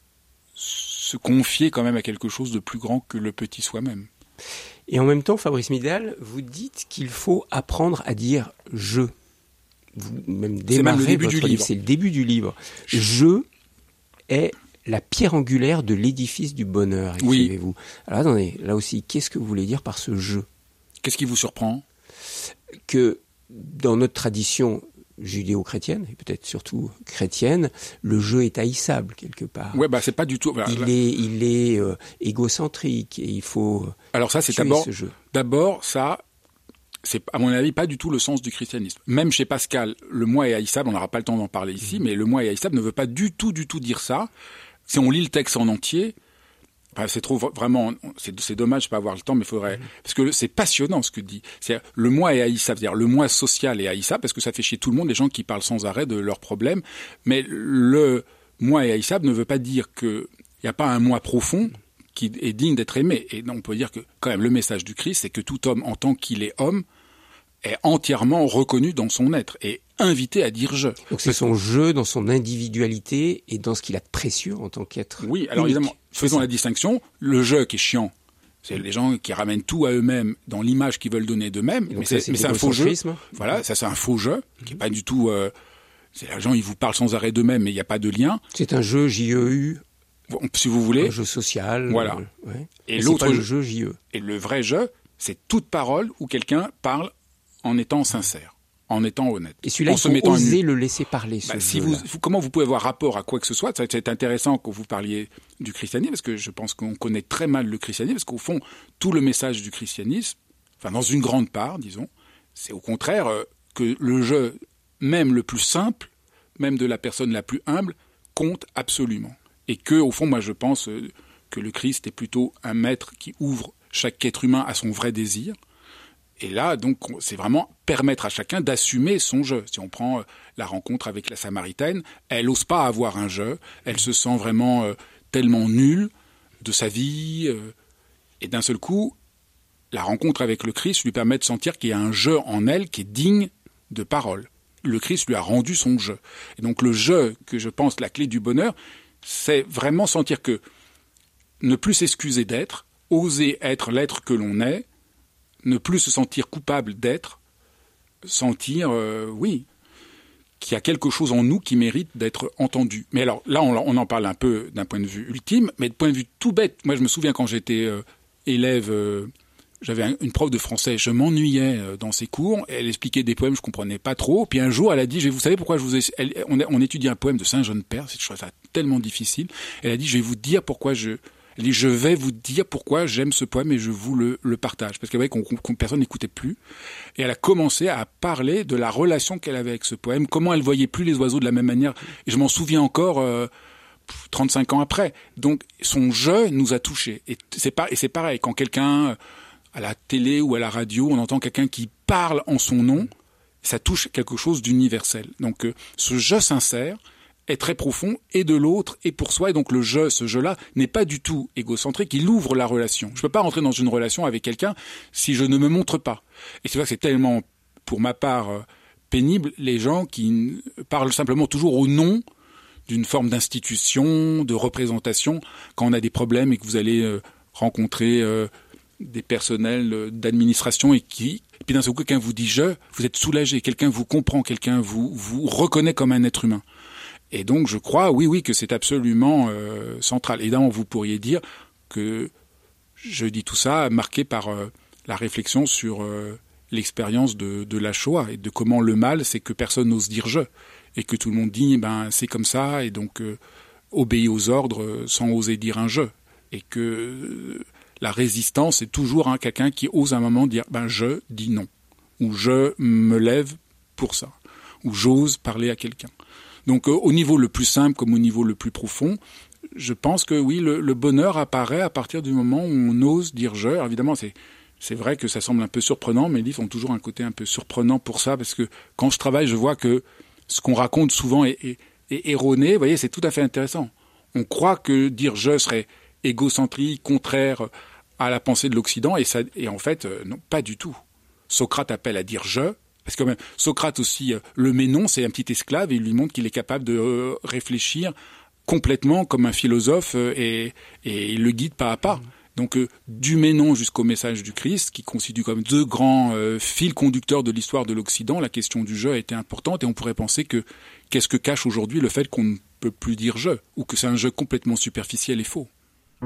se confier quand même à quelque chose de plus grand que le petit soi-même. Et en même temps, Fabrice Midal, vous dites qu'il faut apprendre à dire « je ». Vous même démarrez votre livre, c'est le début du livre. « Je » est la pierre angulaire de l'édifice du bonheur, écrivez-vous. Oui. Alors attendez, là aussi, qu'est-ce que vous voulez dire par ce « je » ? Qu'est-ce qui vous surprend ? Que dans notre tradition judéo-chrétienne, et peut-être surtout chrétienne, le jeu est haïssable quelque part. Ouais, c'est pas du tout... Il est égocentrique et il faut... Alors ça, c'est d'abord, ça, c'est à mon avis pas du tout le sens du christianisme. Même chez Pascal, le moi est haïssable, on n'aura pas le temps d'en parler ici, mais le moi est haïssable ne veut pas du tout dire ça. Si on lit le texte en entier... c'est trop vraiment, c'est dommage de pas avoir le temps, mais faudrait, parce que c'est passionnant ce que dit. C'est le moi est haïssable, c'est-à-dire le moi social est haïssable parce que ça fait chier tout le monde, les gens qui parlent sans arrêt de leurs problèmes. Mais le moi est haïssable ne veut pas dire que il y a pas un moi profond qui est digne d'être aimé. Et on peut dire que quand même le message du Christ, c'est que tout homme en tant qu'il est homme est entièrement reconnu dans son être et invité à dire « je ». Donc c'est son je dans son individualité et dans ce qu'il a de précieux en tant qu'être. Oui, alors unique. Évidemment, faisons la distinction. Le « je » qui est chiant, c'est les gens qui ramènent tout à eux-mêmes dans l'image qu'ils veulent donner d'eux-mêmes, mais c'est un faux jeu. Voilà, ça c'est un faux jeu qui est pas du tout... c'est les gens, ils vous parlent sans arrêt d'eux-mêmes, mais il n'y a pas de lien. C'est un jeu JEU. Si vous voulez. Un jeu social. Voilà. Ouais. Et l'autre le jeu JE. Et le vrai jeu, c'est toute parole où quelqu'un parle en étant sincère, en étant honnête. Et celui-là, il faut oser le laisser parler, comment vous pouvez avoir rapport à quoi que ce soit? C'est intéressant que vous parliez du christianisme, parce que je pense qu'on connaît très mal le christianisme, parce qu'au fond, tout le message du christianisme, enfin dans une grande part, disons, c'est au contraire que le jeu, même le plus simple, même de la personne la plus humble, compte absolument. Et que, au fond, moi je pense que le Christ est plutôt un maître qui ouvre chaque être humain à son vrai désir. Et là, donc, c'est vraiment permettre à chacun d'assumer son jeu. Si on prend la rencontre avec la Samaritaine, elle n'ose pas avoir un jeu, elle se sent vraiment tellement nulle de sa vie, et d'un seul coup, la rencontre avec le Christ lui permet de sentir qu'il y a un jeu en elle qui est digne de parole. Le Christ lui a rendu son jeu. Et donc le jeu, que je pense la clé du bonheur, c'est vraiment sentir que ne plus s'excuser d'être, oser être l'être que l'on est, ne plus se sentir coupable d'être, sentir, oui, qu'il y a quelque chose en nous qui mérite d'être entendu. Mais alors là, on en parle un peu d'un point de vue ultime, mais de point de vue tout bête. Moi, je me souviens quand j'étais élève, j'avais une prof de français, je m'ennuyais dans ses cours, elle expliquait des poèmes, je comprenais pas trop. Puis un jour, elle a dit, vous savez pourquoi on étudie un poème de Saint-Jean-de-Père, je trouve ça tellement difficile. Elle a dit, je vais vous dire pourquoi elle dit, je vais vous dire pourquoi j'aime ce poème et je vous le partage. Parce qu'elle voyait qu'on personne n'écoutait plus. Et elle a commencé à parler de la relation qu'elle avait avec ce poème, comment elle voyait plus les oiseaux de la même manière. Et je m'en souviens encore 35 ans après. Donc son jeu nous a touchés. Et c'est pareil, quand quelqu'un, à la télé ou à la radio, on entend quelqu'un qui parle en son nom, ça touche quelque chose d'universel. Donc ce jeu sincère est très profond, et de l'autre, et pour soi. Et donc ce jeu-là n'est pas du tout égocentrique, il ouvre la relation. Je peux pas rentrer dans une relation avec quelqu'un si je ne me montre pas. Et c'est vrai que c'est tellement, pour ma part, pénible, les gens qui parlent simplement toujours au nom d'une forme d'institution, de représentation, quand on a des problèmes et que vous allez rencontrer des personnels d'administration et puis d'un seul coup, quelqu'un vous dit « vous êtes soulagé, quelqu'un vous comprend, quelqu'un vous reconnaît comme un être humain ». Et donc, je crois, oui, que c'est absolument central. Évidemment, vous pourriez dire que je dis tout ça marqué par la réflexion sur l'expérience de la Shoah et de comment le mal, c'est que personne n'ose dire « je ». Et que tout le monde dit c'est comme ça, et donc obéit aux ordres sans oser dire un « je ». Et que la résistance, c'est toujours quelqu'un qui ose à un moment dire je dis non. Ou je me lève pour ça. Ou j'ose parler à quelqu'un. Donc au niveau le plus simple comme au niveau le plus profond, je pense que oui, le bonheur apparaît à partir du moment où on ose dire je. Alors, évidemment, c'est vrai que ça semble un peu surprenant, mais les livres ont toujours un côté un peu surprenant pour ça, parce que quand je travaille, je vois que ce qu'on raconte souvent est erroné. Vous voyez, c'est tout à fait intéressant. On croit que dire je serait égocentrique, contraire à la pensée de l'Occident, et en fait, non, pas du tout. Socrate appelle à dire je. Parce que même Socrate aussi, le Ménon, c'est un petit esclave et il lui montre qu'il est capable de réfléchir complètement comme un philosophe et il le guide pas à pas. Donc du Ménon jusqu'au message du Christ, qui constitue comme deux grands fils conducteurs de l'histoire de l'Occident, la question du je a été importante et on pourrait penser que qu'est-ce que cache aujourd'hui le fait qu'on ne peut plus dire je, ou que c'est un jeu complètement superficiel et faux.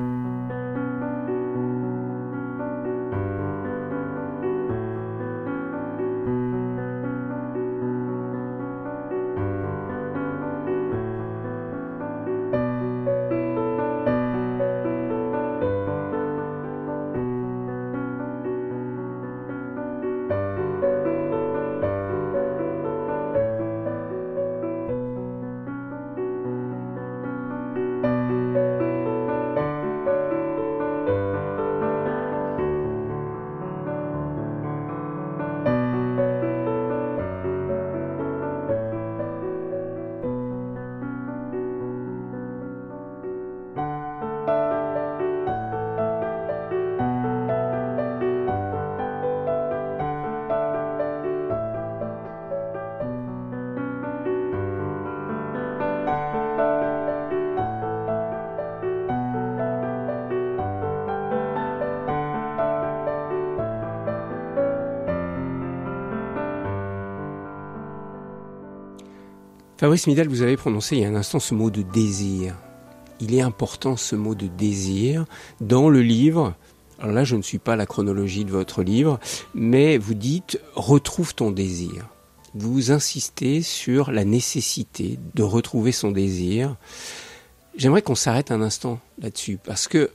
Fabrice Midal, vous avez prononcé il y a un instant ce mot de désir. Il est important ce mot de désir dans le livre. Alors là, je ne suis pas la chronologie de votre livre, mais vous dites « retrouve ton désir ». Vous insistez sur la nécessité de retrouver son désir. J'aimerais qu'on s'arrête un instant là-dessus, parce que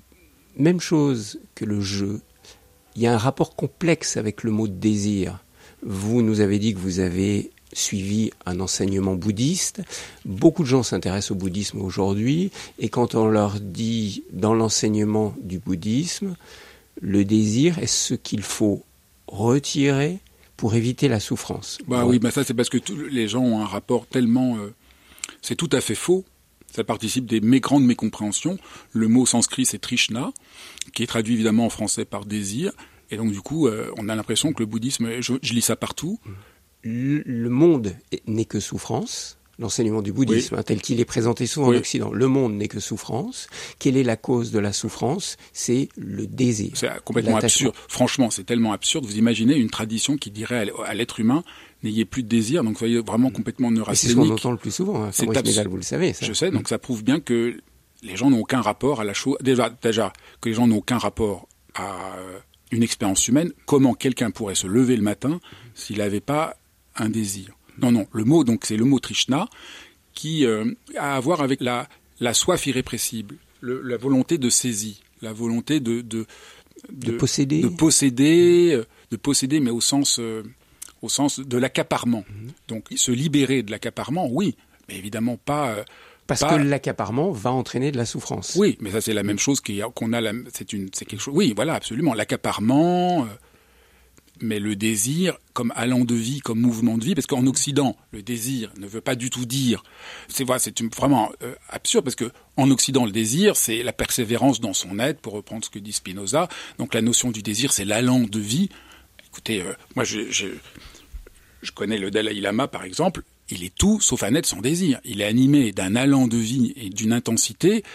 même chose que le jeu, il y a un rapport complexe avec le mot de désir. Vous nous avez dit que vous avez suivi un enseignement bouddhiste. Beaucoup de gens s'intéressent au bouddhisme aujourd'hui, et quand on leur dit dans l'enseignement du bouddhisme, le désir est ce qu'il faut retirer pour éviter la souffrance. Oui, ça c'est parce que les gens ont un rapport tellement... c'est tout à fait faux. Ça participe des grandes mécompréhensions. Le mot sanskrit c'est Trishna, qui est traduit évidemment en français par désir, et donc du coup on a l'impression que le bouddhisme, je lis ça partout, le monde n'est que souffrance, l'enseignement du bouddhisme, tel qu'il est présenté souvent en Occident. Le monde n'est que souffrance. Quelle est la cause de la souffrance? C'est le désir. C'est complètement absurde. Franchement, c'est tellement absurde. Vous imaginez une tradition qui dirait à l'être humain, n'ayez plus de désir, donc soyez vraiment complètement neurasthénique. C'est ce qu'on entend le plus souvent. C'est Médal, vous le savez. Ça. Je sais, donc ça prouve bien que les gens n'ont aucun rapport à la chose. Déjà, que les gens n'ont aucun rapport à une expérience humaine. Comment quelqu'un pourrait se lever le matin s'il n'avait pas un désir? Non, le mot, donc, c'est le mot Trishna, qui a à voir avec la soif irrépressible, la volonté de saisie, la volonté de posséder. De posséder, mais au sens de l'accaparement. Donc, se libérer de l'accaparement, oui, mais évidemment pas... Parce que l'accaparement va entraîner de la souffrance. Oui, mais ça, c'est la même chose qu'on a... C'est quelque chose... Oui, voilà, absolument. L'accaparement... mais le désir comme allant de vie, comme mouvement de vie, parce qu'en Occident, le désir ne veut pas du tout dire... C'est vraiment absurde, parce que en Occident, le désir, c'est la persévérance dans son être, pour reprendre ce que dit Spinoza. Donc la notion du désir, c'est l'allant de vie. Écoutez, moi, je connais le Dalai Lama, par exemple. Il est tout sauf un être sans désir. Il est animé d'un allant de vie et d'une intensité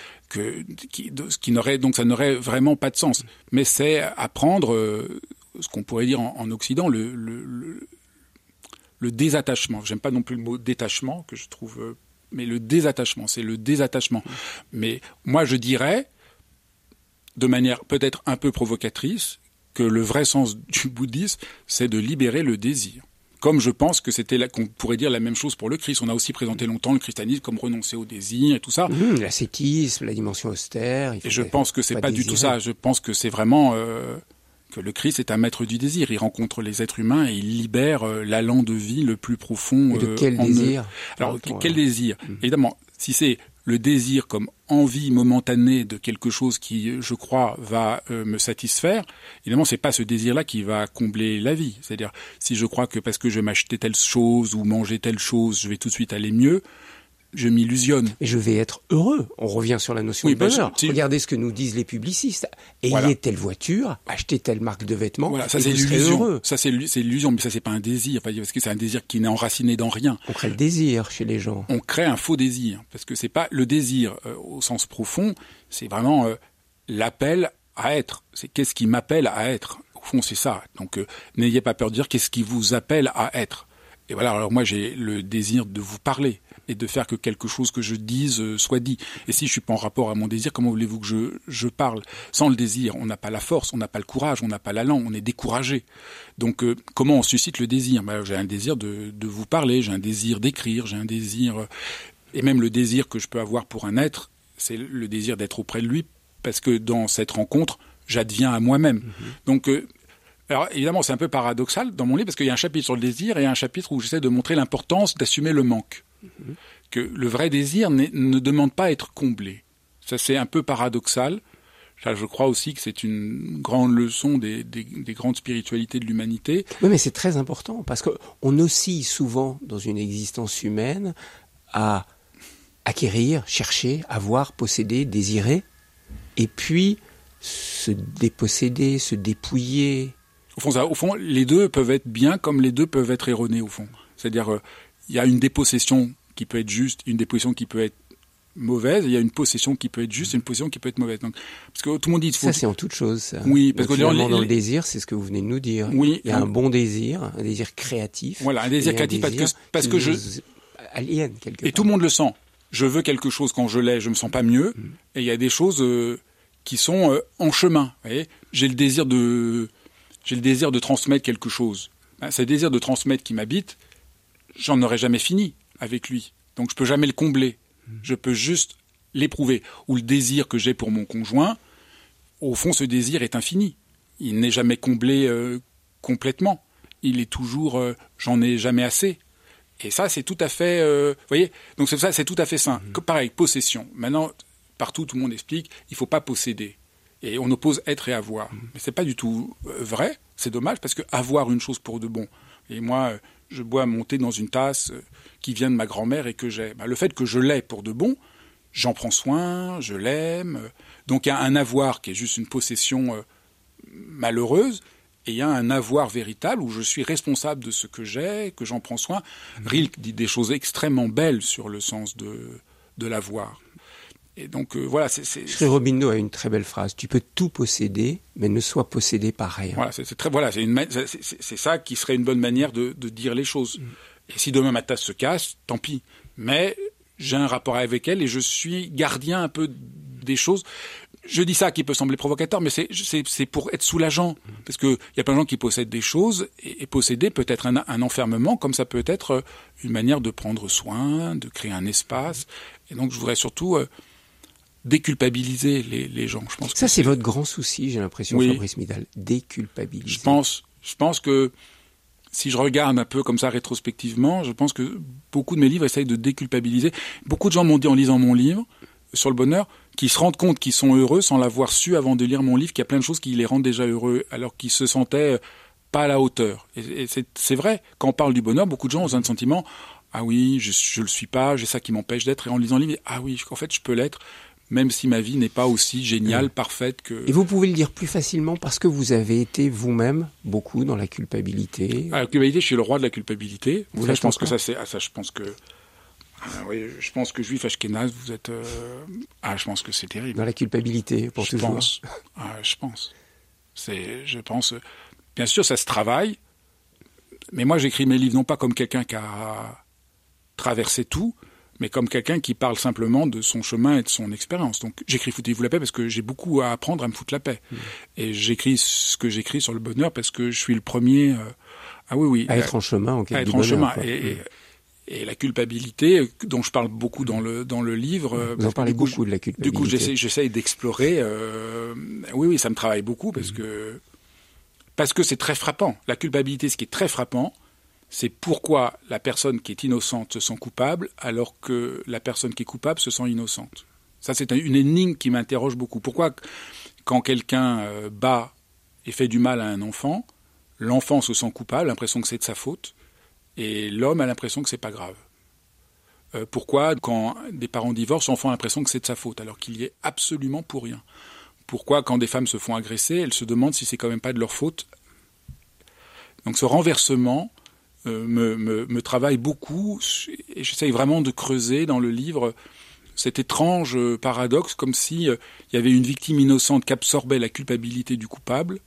donc ça n'aurait vraiment pas de sens. Mais c'est apprendre... ce qu'on pourrait dire en Occident, le désattachement. J'aime pas non plus le mot détachement, que je trouve... mais le désattachement, c'est le désattachement. Mais moi, je dirais, de manière peut-être un peu provocatrice, que le vrai sens du bouddhisme, c'est de libérer le désir. Comme je pense que qu'on pourrait dire la même chose pour le Christ. On a aussi présenté longtemps le christianisme comme renoncer au désir et tout ça. L'ascétisme, la dimension austère. Et je pense que c'est pas du tout ça. Je pense que c'est vraiment... que le Christ est un maître du désir. Il rencontre les êtres humains et il libère l'allant de vie le plus profond. Et de quel désir? Alors, quel désir? Évidemment, si c'est le désir comme envie momentanée de quelque chose qui, je crois, va me satisfaire, évidemment, c'est pas ce désir-là qui va combler la vie. C'est-à-dire, si je crois que parce que je vais m'acheter telle chose ou manger telle chose, je vais tout de suite aller mieux, je m'illusionne. Et je vais être heureux. On revient sur la notion de bonheur. Regardez ce que nous disent les publicistes. Ayez telle voiture, achetez telle marque de vêtements, ça, et c'est vous serez heureux. Ça, c'est l'illusion, mais ça, c'est pas un désir, parce que c'est un désir qui n'est enraciné dans rien. On crée le désir chez les gens. On crée un faux désir, parce que c'est pas le désir au sens profond, c'est vraiment l'appel à être. C'est qu'est-ce qui m'appelle à être. Au fond, c'est ça. Donc, n'ayez pas peur de dire qu'est-ce qui vous appelle à être. Et voilà, alors moi, j'ai le désir de vous parler et de faire que quelque chose que je dise soit dit. Et si je suis pas en rapport à mon désir, comment voulez-vous que je parle? Sans le désir, on n'a pas la force, on n'a pas le courage, on n'a pas l'allant, on est découragé. Donc, comment on suscite le désir? J'ai un désir de vous parler, j'ai un désir d'écrire, j'ai un désir... et même le désir que je peux avoir pour un être, c'est le désir d'être auprès de lui, parce que dans cette rencontre, j'adviens à moi-même. Donc... alors évidemment, c'est un peu paradoxal dans mon livre, parce qu'il y a un chapitre sur le désir et un chapitre où j'essaie de montrer l'importance d'assumer le manque. Que le vrai désir ne demande pas à être comblé. Ça, c'est un peu paradoxal. Là, je crois aussi que c'est une grande leçon des grandes spiritualités de l'humanité. Oui, mais c'est très important, parce qu'on oscille souvent dans une existence humaine à acquérir, chercher, avoir, posséder, désirer, et puis se déposséder, se dépouiller... Au fond, les deux peuvent être bien comme les deux peuvent être erronés, au fond. C'est-à-dire, il y a une dépossession qui peut être juste, une dépossession qui peut être mauvaise, et il y a une possession qui peut être juste et une possession qui peut être mauvaise. Donc, parce que tout le monde dit... Ça, c'est en toute chose, ça. Oui, parce que dans le désir, c'est ce que vous venez de nous dire. Oui, il y a un bon désir, un désir créatif. Voilà, un désir créatif parce que je... alien, quelque part. Et tout le monde le sent. Je veux quelque chose, quand je l'ai, je me sens pas mieux. Et il y a des choses qui sont en chemin. Vous voyez, j'ai le désir de transmettre quelque chose. Ce désir de transmettre qui m'habite, j'en aurai jamais fini avec lui. Donc je peux jamais le combler. Je peux juste l'éprouver. Ou le désir que j'ai pour mon conjoint, au fond, ce désir est infini. Il n'est jamais comblé complètement. Il est toujours j'en ai jamais assez. Et ça, c'est tout à fait... vous voyez, donc c'est tout à fait sain. Pareil, possession. Maintenant, partout, tout le monde explique, il ne faut pas posséder. Et on oppose être et avoir. Mais c'est pas du tout vrai. C'est dommage parce que avoir une chose pour de bon. Et moi, je bois mon thé dans une tasse qui vient de ma grand-mère et que j'ai. Le fait que je l'ai pour de bon, j'en prends soin, je l'aime. Donc il y a un avoir qui est juste une possession malheureuse. et il y a un avoir véritable où je suis responsable de ce que j'ai, que j'en prends soin. Rilke dit des choses extrêmement belles sur le sens de l'avoir. Et donc voilà, Sri Aurobindo a une très belle phrase. Tu peux tout posséder, mais ne sois possédé par rien. Voilà, c'est ça qui serait une bonne manière de dire les choses. Et si demain ma tasse se casse, tant pis. Mais j'ai un rapport avec elle et je suis gardien un peu des choses. Je dis ça qui peut sembler provocateur, mais c'est pour être soulageant. Parce que il y a plein de gens qui possèdent des choses et posséder peut être un enfermement, comme ça peut être une manière de prendre soin, de créer un espace. Et donc je voudrais surtout déculpabiliser les gens. Je pense ça, c'est votre grand souci, j'ai l'impression, oui. Fabrice Midal, déculpabiliser. Je pense que si je regarde un peu comme ça rétrospectivement, je pense que beaucoup de mes livres essayent de déculpabiliser. Beaucoup de gens m'ont dit en lisant mon livre sur le bonheur qu'ils se rendent compte qu'ils sont heureux sans l'avoir su avant de lire mon livre, qu'il y a plein de choses qui les rendent déjà heureux alors qu'ils se sentaient pas à la hauteur. Et c'est vrai, quand on parle du bonheur, beaucoup de gens ont un sentiment « Ah oui, je le suis pas, j'ai ça qui m'empêche d'être ». Et en lisant le livre, « Ah oui, en fait, je peux l'être ». Même si ma vie n'est pas aussi géniale, parfaite que... Et vous pouvez le dire plus facilement parce que vous avez été vous-même beaucoup dans la culpabilité. Ah, la culpabilité, je suis le roi de la culpabilité. Ça, je pense que ça, c'est... Ah, ça, je pense que... oui, je pense que juif ashkénaze, vous êtes... je pense que c'est terrible. Dans la culpabilité, pour toujours. Pense. Je pense. Je pense... Bien sûr, ça se travaille. Mais moi, j'écris mes livres non pas comme quelqu'un qui a traversé tout, mais comme quelqu'un qui parle simplement de son chemin et de son expérience. Donc j'écris Foutez-vous la paix parce que j'ai beaucoup à apprendre à me foutre la paix. Et j'écris ce que j'écris sur le bonheur parce que je suis le premier à être en chemin en quête du bonheur. Et la culpabilité, dont je parle beaucoup dans le livre... Vous en parlez beaucoup de la culpabilité. Du coup, j'essaye d'explorer. Oui, ça me travaille beaucoup parce que c'est très frappant. La culpabilité, ce qui est très frappant, c'est pourquoi la personne qui est innocente se sent coupable alors que la personne qui est coupable se sent innocente. Ça, c'est une énigme qui m'interroge beaucoup. Pourquoi, quand quelqu'un bat et fait du mal à un enfant, l'enfant se sent coupable, l'impression que c'est de sa faute, et l'homme a l'impression que c'est pas grave. Pourquoi, quand des parents divorcent, l'enfant a l'impression que c'est de sa faute, alors qu'il y est absolument pour rien. Pourquoi, quand des femmes se font agresser, elles se demandent si c'est quand même pas de leur faute. Donc ce renversement me travaille beaucoup et j'essaye vraiment de creuser dans le livre cet étrange paradoxe, comme si il y avait une victime innocente qui absorbait la culpabilité du coupable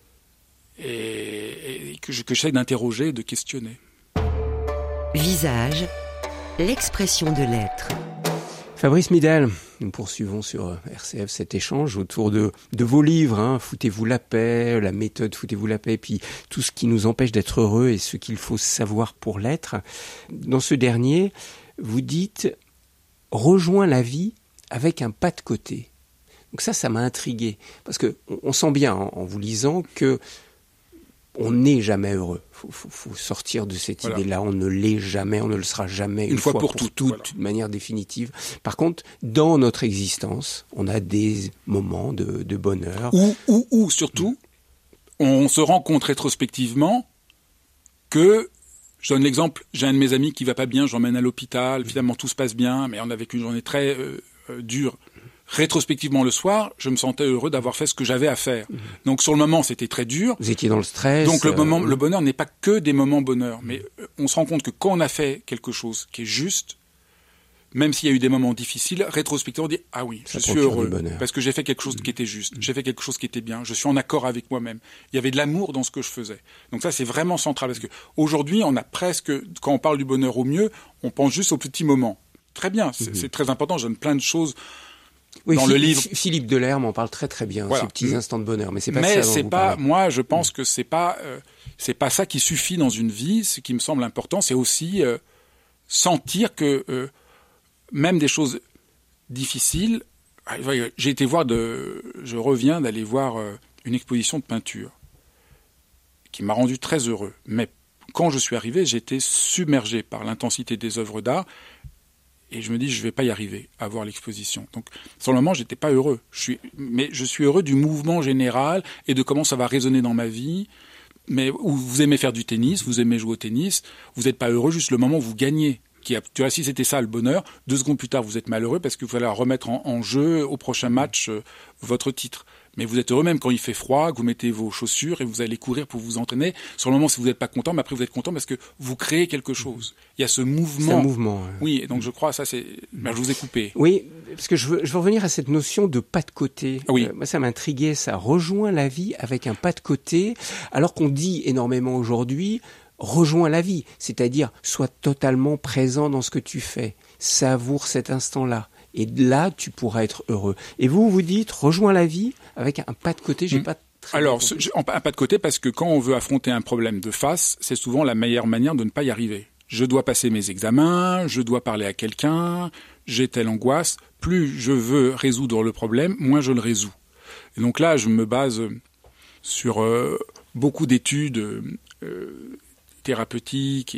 et que j'essaie d'interroger et de questionner. Visage, l'expression de l'être. Fabrice Midal, nous poursuivons sur RCF cet échange autour de vos livres, Foutez-vous la paix, la méthode Foutez-vous la paix, puis tout ce qui nous empêche d'être heureux et ce qu'il faut savoir pour l'être. Dans ce dernier, vous dites « Rejoins la vie avec un pas de côté ». Donc ça m'a intrigué, parce que on sent bien en vous lisant que on n'est jamais heureux. Faut sortir de cette idée-là. On ne l'est jamais, on ne le sera jamais une fois pour toutes, de manière définitive. Par contre, dans notre existence, on a des moments de bonheur. Ou surtout, on se rend compte rétrospectivement que, je donne l'exemple, j'ai un de mes amis qui va pas bien, je l'emmène à l'hôpital, finalement tout se passe bien, mais on a vécu une journée très dure. Rétrospectivement, le soir, je me sentais heureux d'avoir fait ce que j'avais à faire. Donc, sur le moment, c'était très dur. Vous étiez dans le stress. Donc, le bonheur n'est pas que des moments bonheur. Mais on se rend compte que quand on a fait quelque chose qui est juste, même s'il y a eu des moments difficiles, rétrospectivement, on dit « Ah oui, je suis heureux parce que j'ai fait quelque chose qui était juste. J'ai fait quelque chose qui était bien. Je suis en accord avec moi-même. » Il y avait de l'amour dans ce que je faisais. Donc ça, c'est vraiment central. Parce que aujourd'hui, on a presque, quand on parle du bonheur au mieux, on pense juste aux petits moments. Très bien, c'est très important. Je donne plein de choses. Oui, dans le livre. Philippe Delerme en parle très très bien, ces petits instants de bonheur. Mais c'est pas ça dont vous parlez. Moi, je pense que c'est pas ça qui suffit dans une vie. Ce qui me semble important, c'est aussi sentir que même des choses difficiles. Je reviens d'aller voir une exposition de peinture qui m'a rendu très heureux. Mais quand je suis arrivé, j'étais submergé par l'intensité des œuvres d'art. Et je me dis, je vais pas y arriver à voir l'exposition. Donc, sur le moment, j'étais pas heureux. Mais je suis heureux du mouvement général et de comment ça va résonner dans ma vie. Mais vous aimez faire du tennis, vous aimez jouer au tennis, vous n'êtes pas heureux juste le moment où vous gagnez. Tu vois, si c'était ça le bonheur, 2 secondes plus tard, vous êtes malheureux parce que vous allez remettre en jeu au prochain match votre titre. Mais vous êtes heureux même quand il fait froid, que vous mettez vos chaussures et vous allez courir pour vous entraîner. Sur le moment, si vous n'êtes pas content, mais après vous êtes content parce que vous créez quelque chose. Il y a ce mouvement. C'est un mouvement. Oui, et donc je crois, ça c'est... Ben, je vous ai coupé. Oui, parce que je veux revenir à cette notion de pas de côté. Oui. Moi, ça m'intriguait, ça rejoint la vie avec un pas de côté, alors qu'on dit énormément aujourd'hui, rejoins la vie, c'est-à-dire sois totalement présent dans ce que tu fais, savoure cet instant-là. Et là, tu pourras être heureux. Et vous dites, rejoins la vie avec un pas de côté, j'ai pas très Alors, un pas de côté, parce que quand on veut affronter un problème de face, c'est souvent la meilleure manière de ne pas y arriver. Je dois passer mes examens, je dois parler à quelqu'un, j'ai telle angoisse. Plus je veux résoudre le problème, moins je le résous. Et donc là, je me base sur beaucoup d'études thérapeutiques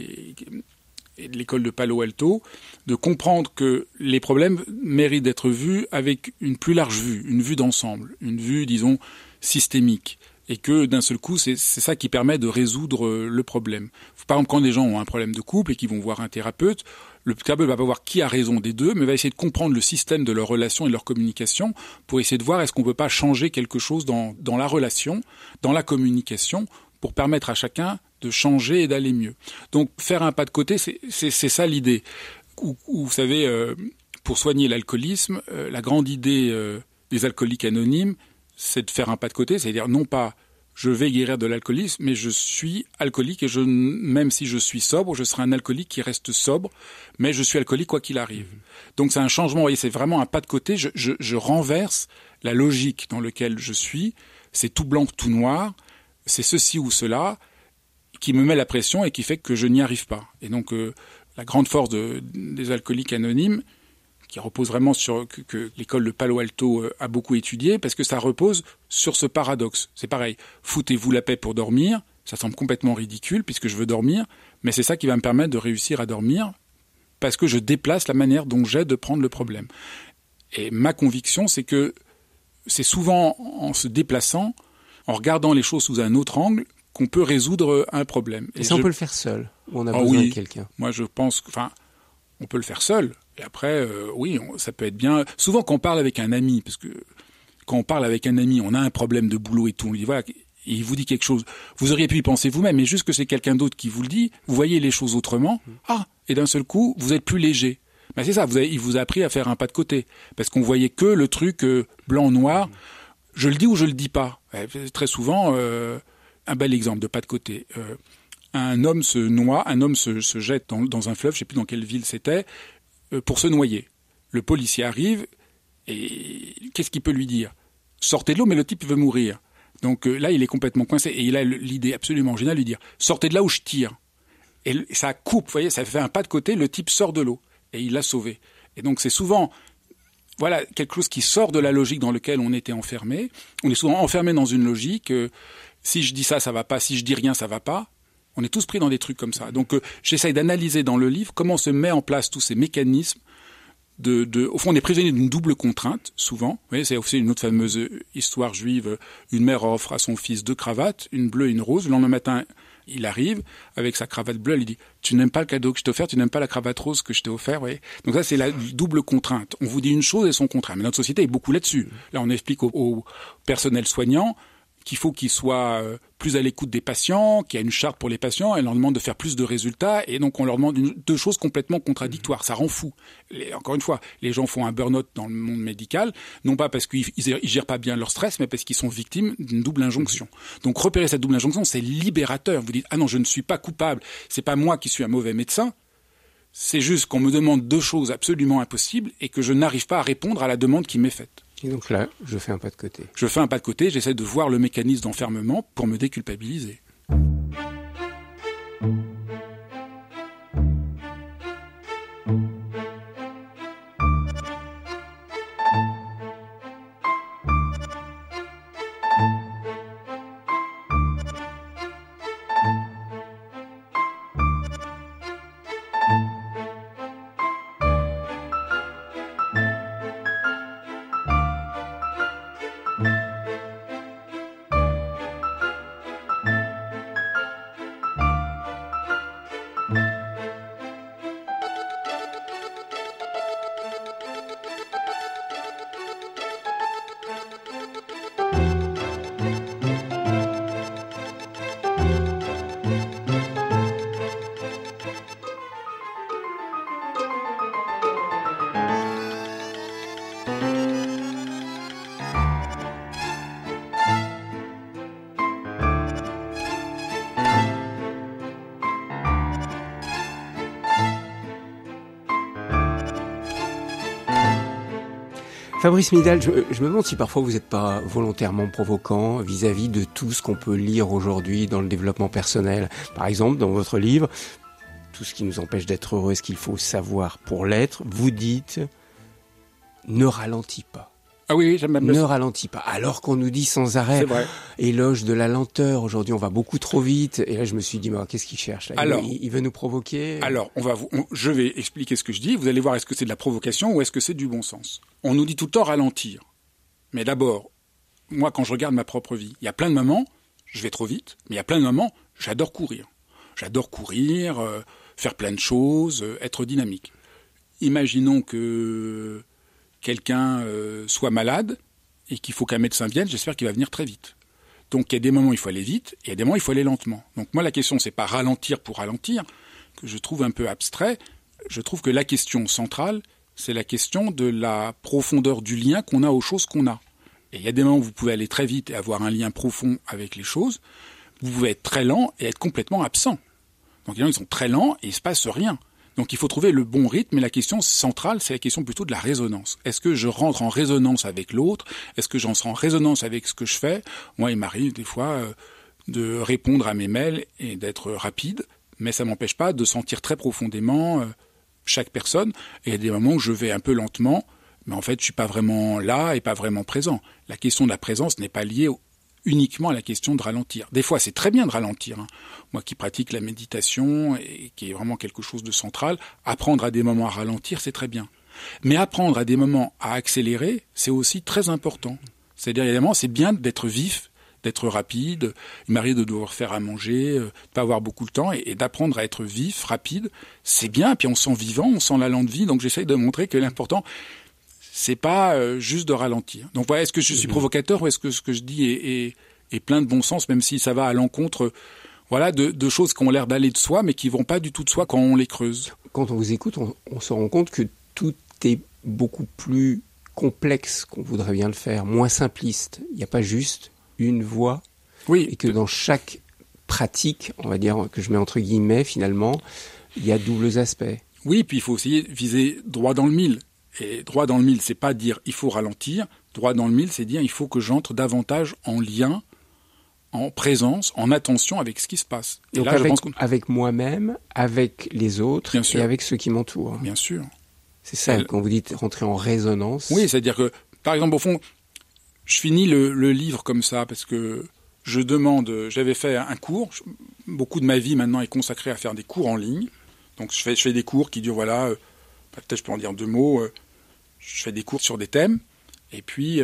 et de l'école de Palo Alto, de comprendre que les problèmes méritent d'être vus avec une plus large vue, une vue d'ensemble, une vue, disons, systémique. Et que d'un seul coup, c'est ça qui permet de résoudre le problème. Par exemple, quand des gens ont un problème de couple et qu'ils vont voir un thérapeute, le thérapeute va pas voir qui a raison des deux, mais va essayer de comprendre le système de leur relation et de leur communication pour essayer de voir est-ce qu'on peut pas changer quelque chose dans la relation, dans la communication, pour permettre à chacun de changer et d'aller mieux. Donc faire un pas de côté, c'est ça l'idée. Où, vous savez, pour soigner l'alcoolisme, la grande idée des alcooliques anonymes, c'est de faire un pas de côté, c'est-à-dire non pas je vais guérir de l'alcoolisme, mais je suis alcoolique et même si je suis sobre, je serai un alcoolique qui reste sobre, mais je suis alcoolique quoi qu'il arrive. Donc c'est un changement, vous voyez, c'est vraiment un pas de côté, je renverse la logique dans laquelle je suis, c'est tout blanc, tout noir, c'est ceci ou cela, qui me met la pression et qui fait que je n'y arrive pas. Et donc, la grande force des alcooliques anonymes, qui repose vraiment sur que l'école de Palo Alto a beaucoup étudié, parce que ça repose sur ce paradoxe. C'est pareil, foutez-vous la paix pour dormir, ça semble complètement ridicule puisque je veux dormir, mais c'est ça qui va me permettre de réussir à dormir, parce que je déplace la manière dont j'ai de prendre le problème. Et ma conviction, c'est que c'est souvent en se déplaçant, en regardant les choses sous un autre angle, qu'on peut résoudre un problème. Et ça, on peut le faire seul, ou on a besoin de quelqu'un. Moi, je pense on peut le faire seul. Et après, ça peut être bien. Souvent, quand on parle avec un ami, parce que quand on parle avec un ami, on a un problème de boulot et tout, on lui dit, voilà, et il vous dit quelque chose, vous auriez pu y penser vous-même, mais juste que c'est quelqu'un d'autre qui vous le dit, vous voyez les choses autrement, et d'un seul coup, vous êtes plus léger. Ben c'est ça, il vous a appris à faire un pas de côté, parce qu'on voyait que le truc blanc-noir, je le dis ou je le dis pas. Très souvent... un bel exemple de pas de côté. Un homme se noie, un homme se jette dans un fleuve, je ne sais plus dans quelle ville c'était, pour se noyer. Le policier arrive et qu'est-ce qu'il peut lui dire ? Sortez de l'eau, mais le type veut mourir. Donc là, il est complètement coincé et il a l'idée absolument géniale de lui dire « Sortez de là où je tire ». Et ça coupe, vous voyez, ça fait un pas de côté, le type sort de l'eau et il l'a sauvé. Et donc c'est souvent... Voilà, quelque chose qui sort de la logique dans laquelle on était enfermé. On est souvent enfermé dans une logique... si je dis ça, ça va pas. Si je dis rien, ça va pas. On est tous pris dans des trucs comme ça. Donc, j'essaye d'analyser dans le livre comment se met en place tous ces mécanismes au fond, on est prisonnier d'une double contrainte, souvent. Vous voyez, c'est aussi une autre fameuse histoire juive. Une mère offre à son fils 2 cravates, une bleue et une rose. Le lendemain matin, il arrive avec sa cravate bleue. Elle lui dit « Tu n'aimes pas le cadeau que je t'ai offert, tu n'aimes pas la cravate rose que je t'ai offert. » Donc ça, c'est la double contrainte. On vous dit une chose et son contraire. Mais notre société est beaucoup là-dessus. Là, on explique au personnel soignant qu'il faut qu'il soit plus à l'écoute des patients, qu'il y a une charte pour les patients, et on leur demande de faire plus de résultats, et donc on leur demande 2 choses complètement contradictoires. Ça rend fou. Encore une fois, les gens font un burn-out dans le monde médical, non pas parce qu'ils gèrent pas bien leur stress, mais parce qu'ils sont victimes d'une double injonction. Donc repérer cette double injonction, c'est libérateur. Vous dites « Ah non, je ne suis pas coupable, c'est pas moi qui suis un mauvais médecin, c'est juste qu'on me demande 2 choses absolument impossibles, et que je n'arrive pas à répondre à la demande qui m'est faite. » Et donc là, je fais un pas de côté. Je fais un pas de côté, j'essaie de voir le mécanisme d'enfermement pour me déculpabiliser. Fabrice Midal, je me demande si parfois vous n'êtes pas volontairement provoquant vis-à-vis de tout ce qu'on peut lire aujourd'hui dans le développement personnel. Par exemple, dans votre livre, tout ce qui nous empêche d'être heureux, ce qu'il faut savoir pour l'être, vous dites « ne ralentis pas ». Ah oui, j'aime même Ne ralentis pas. Alors qu'on nous dit sans arrêt, c'est vrai. Éloge de la lenteur. Aujourd'hui, on va beaucoup trop vite. Et là, je me suis dit, mais qu'est-ce qu'il cherche là? Alors, il veut nous provoquer. Alors, je vais expliquer ce que je dis. Vous allez voir, est-ce que c'est de la provocation ou est-ce que c'est du bon sens? On nous dit tout le temps ralentir. Mais d'abord, moi, quand je regarde ma propre vie, il y a plein de moments, je vais trop vite, mais il y a plein de moments, j'adore courir. J'adore courir, faire plein de choses, être dynamique. Imaginons que quelqu'un soit malade et qu'il faut qu'un médecin vienne, j'espère qu'il va venir très vite. Donc il y a des moments où il faut aller vite et il y a des moments où il faut aller lentement. Donc moi la question c'est pas ralentir pour ralentir, que je trouve un peu abstrait. Je trouve que la question centrale, c'est la question de la profondeur du lien qu'on a aux choses qu'on a. Et il y a des moments où vous pouvez aller très vite et avoir un lien profond avec les choses. Vous pouvez être très lent et être complètement absent. Donc il y en a qui sont très lents et il se passe rien. Donc il faut trouver le bon rythme, et la question centrale, c'est la question plutôt de la résonance. Est-ce que je rentre en résonance avec l'autre? Est-ce que j'entre en résonance avec ce que je fais? Moi, il m'arrive des fois de répondre à mes mails et d'être rapide, mais ça m'empêche pas de sentir très profondément chaque personne. Et il y a des moments où je vais un peu lentement, mais en fait, je suis pas vraiment là et pas vraiment présent. La question de la présence n'est pas liée uniquement à la question de ralentir. Des fois, c'est très bien de ralentir. Moi qui pratique la méditation et qui est vraiment quelque chose de central, apprendre à des moments à ralentir, c'est très bien. Mais apprendre à des moments à accélérer, c'est aussi très important. C'est-à-dire, évidemment, c'est bien d'être vif, d'être rapide. Il m'arrive de devoir faire à manger, de pas avoir beaucoup de temps, et d'apprendre à être vif, rapide, c'est bien. Puis on se sent vivant, on sent l'allant de vie. Donc j'essaye de montrer que l'important, c'est pas juste de ralentir. Donc voilà, est-ce que je suis provocateur ou est-ce que ce que je dis est plein de bon sens, même si ça va à l'encontre de choses qui ont l'air d'aller de soi, mais qui vont pas du tout de soi quand on les creuse. Quand on vous écoute, on se rend compte que tout est beaucoup plus complexe qu'on voudrait bien le faire, moins simpliste. Il n'y a pas juste une voie. Oui. Et que dans chaque pratique, on va dire, que je mets entre guillemets, finalement, il y a doubles aspects. Oui, puis il faut aussi viser droit dans le mille. Et droit dans le mille, c'est pas dire il faut ralentir. Droit dans le mille, c'est dire il faut que j'entre davantage en lien, en présence, en attention avec ce qui se passe. Et donc là, avec moi-même, avec les autres et avec ceux qui m'entourent. Bien sûr. C'est ça, quand vous dites rentrer en résonance. Oui, c'est-à-dire que, par exemple, au fond, je finis le livre comme ça parce que j'avais fait un cours. Beaucoup de ma vie maintenant est consacrée à faire des cours en ligne. Donc je fais des cours qui durent, peut-être je peux en dire 2 mots. Je fais des cours sur des thèmes. Et puis,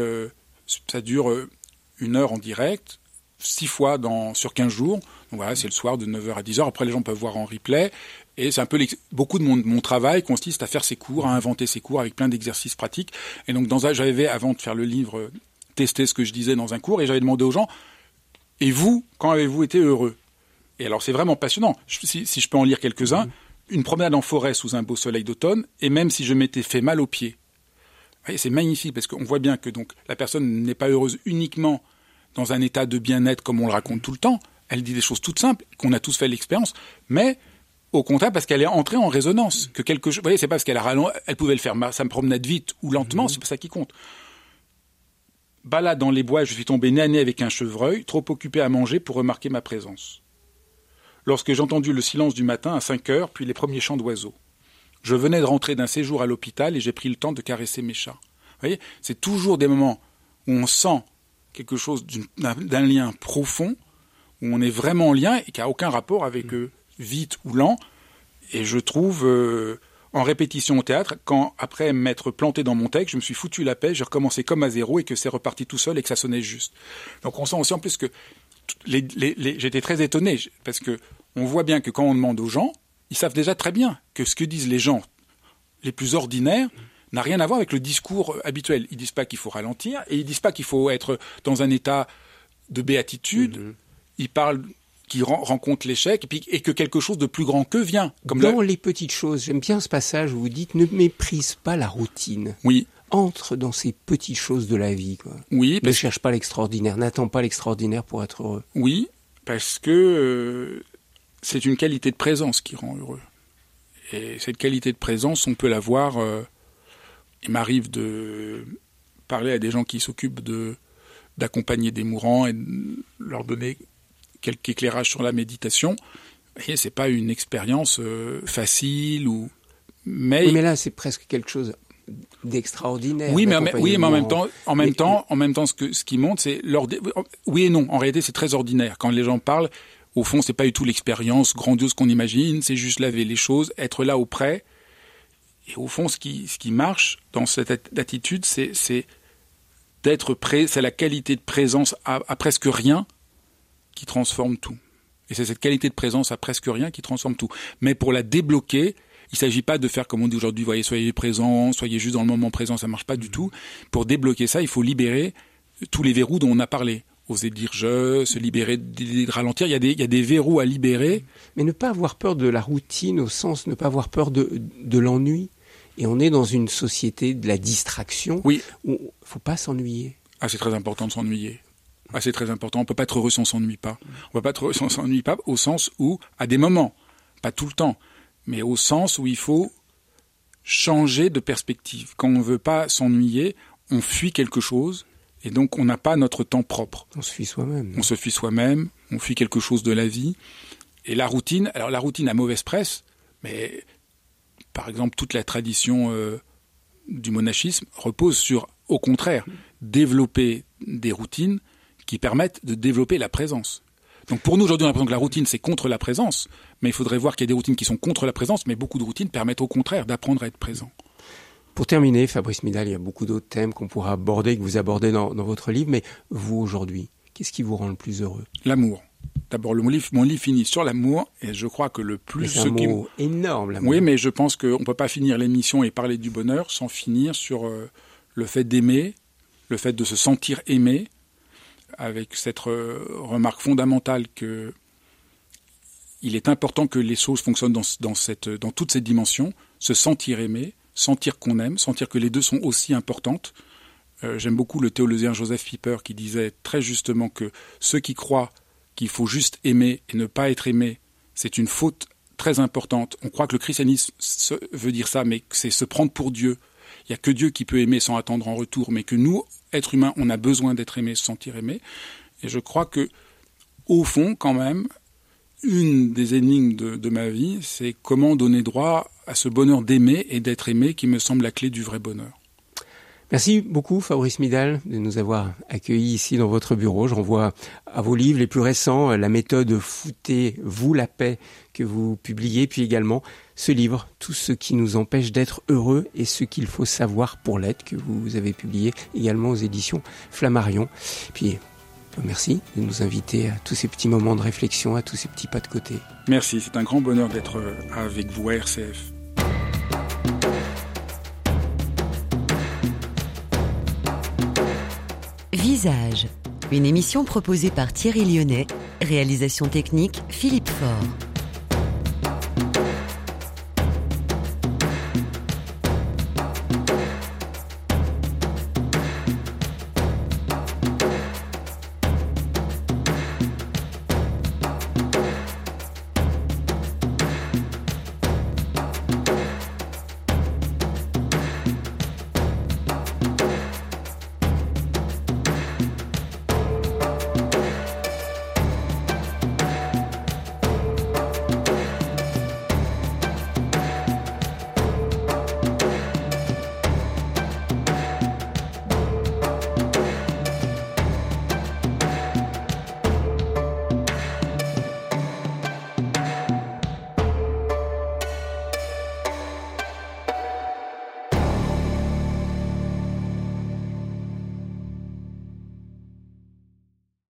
ça dure 1 heure en direct, 6 fois sur 15 jours. Donc voilà, c'est le soir de 9h à 10h. Après, les gens peuvent voir en replay. Et c'est un peu beaucoup de mon travail consiste à faire ces cours, à inventer ces cours avec plein d'exercices pratiques. Et donc, j'avais, avant de faire le livre, testé ce que je disais dans un cours. Et j'avais demandé aux gens, et vous, quand avez-vous été heureux? Et alors, c'est vraiment passionnant. Si je peux en lire quelques-uns. Une promenade en forêt sous un beau soleil d'automne. Et même si je m'étais fait mal aux pieds. C'est magnifique parce qu'on voit bien que donc la personne n'est pas heureuse uniquement dans un état de bien-être comme on le raconte tout le temps. Elle dit des choses toutes simples, qu'on a tous fait l'expérience, mais au contraire parce qu'elle est entrée en résonance. Que quelque chose, vous voyez, c'est pas parce elle pouvait le faire, ça me promenade vite ou lentement, c'est pas ça qui compte. Balade dans les bois, je suis tombé nez à nez avec un chevreuil, trop occupé à manger pour remarquer ma présence. Lorsque j'ai entendu le silence du matin à 5h, puis les premiers chants d'oiseaux. Je venais de rentrer d'un séjour à l'hôpital et j'ai pris le temps de caresser mes chats. Vous voyez, c'est toujours des moments où on sent quelque chose d'un lien profond, où on est vraiment en lien et qui n'a aucun rapport avec vite ou lent. Et je trouve, en répétition au théâtre, quand après m'être planté dans mon texte, je me suis foutu la paix, j'ai recommencé comme à zéro et que c'est reparti tout seul et que ça sonnait juste. Donc on sent aussi en plus que j'étais très étonné parce que on voit bien que quand on demande aux gens, ils savent déjà très bien que ce que disent les gens les plus ordinaires n'a rien à voir avec le discours habituel. Ils disent pas qu'il faut ralentir et ils disent pas qu'il faut être dans un état de béatitude. Ils parlent qu'ils rencontrent l'échec et que quelque chose de plus grand qu'eux vient. Dans les petites choses, j'aime bien ce passage où vous dites « ne méprise pas la routine ». Oui. Entre dans ces petites choses de la vie, quoi. Oui. Ne cherche pas l'extraordinaire, n'attends pas l'extraordinaire pour être heureux. Oui, parce que c'est une qualité de présence qui rend heureux. Et cette qualité de présence, on peut l'avoir. Il m'arrive de parler à des gens qui s'occupent d'accompagner des mourants et de leur donner quelques éclairages sur la méditation. Et c'est pas une expérience facile mais... Oui, mais là, c'est presque quelque chose d'extraordinaire. Oui, mais en même temps, ce qui monte, c'est oui et non. En réalité, c'est très ordinaire. Quand les gens parlent, au fond, c'est pas du tout l'expérience grandiose qu'on imagine. C'est juste laver les choses, être là auprès. Et au fond, ce qui marche dans cette attitude, c'est d'être prêt. C'est la qualité de présence à presque rien qui transforme tout. Et c'est cette qualité de présence à presque rien qui transforme tout. Mais pour la débloquer, il ne s'agit pas de faire comme on dit aujourd'hui, voyez, soyez présent, soyez juste dans le moment présent, ça ne marche pas du tout. Pour débloquer ça, il faut libérer tous les verrous dont on a parlé. Oser dire je, se libérer de ralentir, il y a des verrous à libérer. Mais ne pas avoir peur de la routine, au sens ne pas avoir peur de l'ennui. Et on est dans une société de la distraction où il ne faut pas s'ennuyer. Ah, c'est très important de s'ennuyer. Ah, c'est très important. On ne peut pas être heureux si on ne s'ennuie pas. On ne peut pas être heureux si on ne s'ennuie pas, au sens où, à des moments, pas tout le temps, mais au sens où il faut changer de perspective. Quand on ne veut pas s'ennuyer, on fuit quelque chose, et donc on n'a pas notre temps propre. On se fuit soi-même. On se fuit soi-même, on fuit quelque chose de la vie. Et la routine a mauvaise presse, mais par exemple, toute la tradition du monachisme repose sur, au contraire, développer des routines qui permettent de développer la présence. Donc pour nous, aujourd'hui, on a l'impression que la routine, c'est contre la présence, mais il faudrait voir qu'il y a des routines qui sont contre la présence, mais beaucoup de routines permettent au contraire d'apprendre à être présent. Pour terminer, Fabrice Midal, il y a beaucoup d'autres thèmes qu'on pourra aborder, que vous abordez dans votre livre, mais vous, aujourd'hui, qu'est-ce qui vous rend le plus heureux ? L'amour. D'abord, mon livre finit sur l'amour, et je crois que le plus... C'est un mot énorme, l'amour. Oui, mais je pense qu'on ne peut pas finir l'émission et parler du bonheur sans finir sur le fait d'aimer, le fait de se sentir aimé, avec cette remarque fondamentale que il est important que les choses fonctionnent dans toute cette dimension, se sentir aimé, sentir qu'on aime, sentir que les deux sont aussi importantes. J'aime beaucoup le théologien Joseph Pieper qui disait très justement que ceux qui croient qu'il faut juste aimer et ne pas être aimé, c'est une faute très importante. On croit que le christianisme veut dire ça, mais c'est se prendre pour Dieu. Il n'y a que Dieu qui peut aimer sans attendre en retour, mais que nous, êtres humains, on a besoin d'être aimés, se sentir aimés. Et je crois que, au fond, quand même, une des énigmes de ma vie, c'est comment donner droit à ce bonheur d'aimer et d'être aimé qui me semble la clé du vrai bonheur. Merci beaucoup Fabrice Midal de nous avoir accueillis ici dans votre bureau. Je renvoie à vos livres les plus récents, la méthode Foutez-vous la paix que vous publiez, puis également ce livre, Tout ce qui nous empêche d'être heureux et ce qu'il faut savoir pour l'être, que vous avez publié également aux éditions Flammarion. Puis merci de nous inviter à tous ces petits moments de réflexion, à tous ces petits pas de côté. Merci, c'est un grand bonheur d'être avec vous à RCF. Visage, une émission proposée par Thierry Lyonnais, réalisation technique Philippe Faure.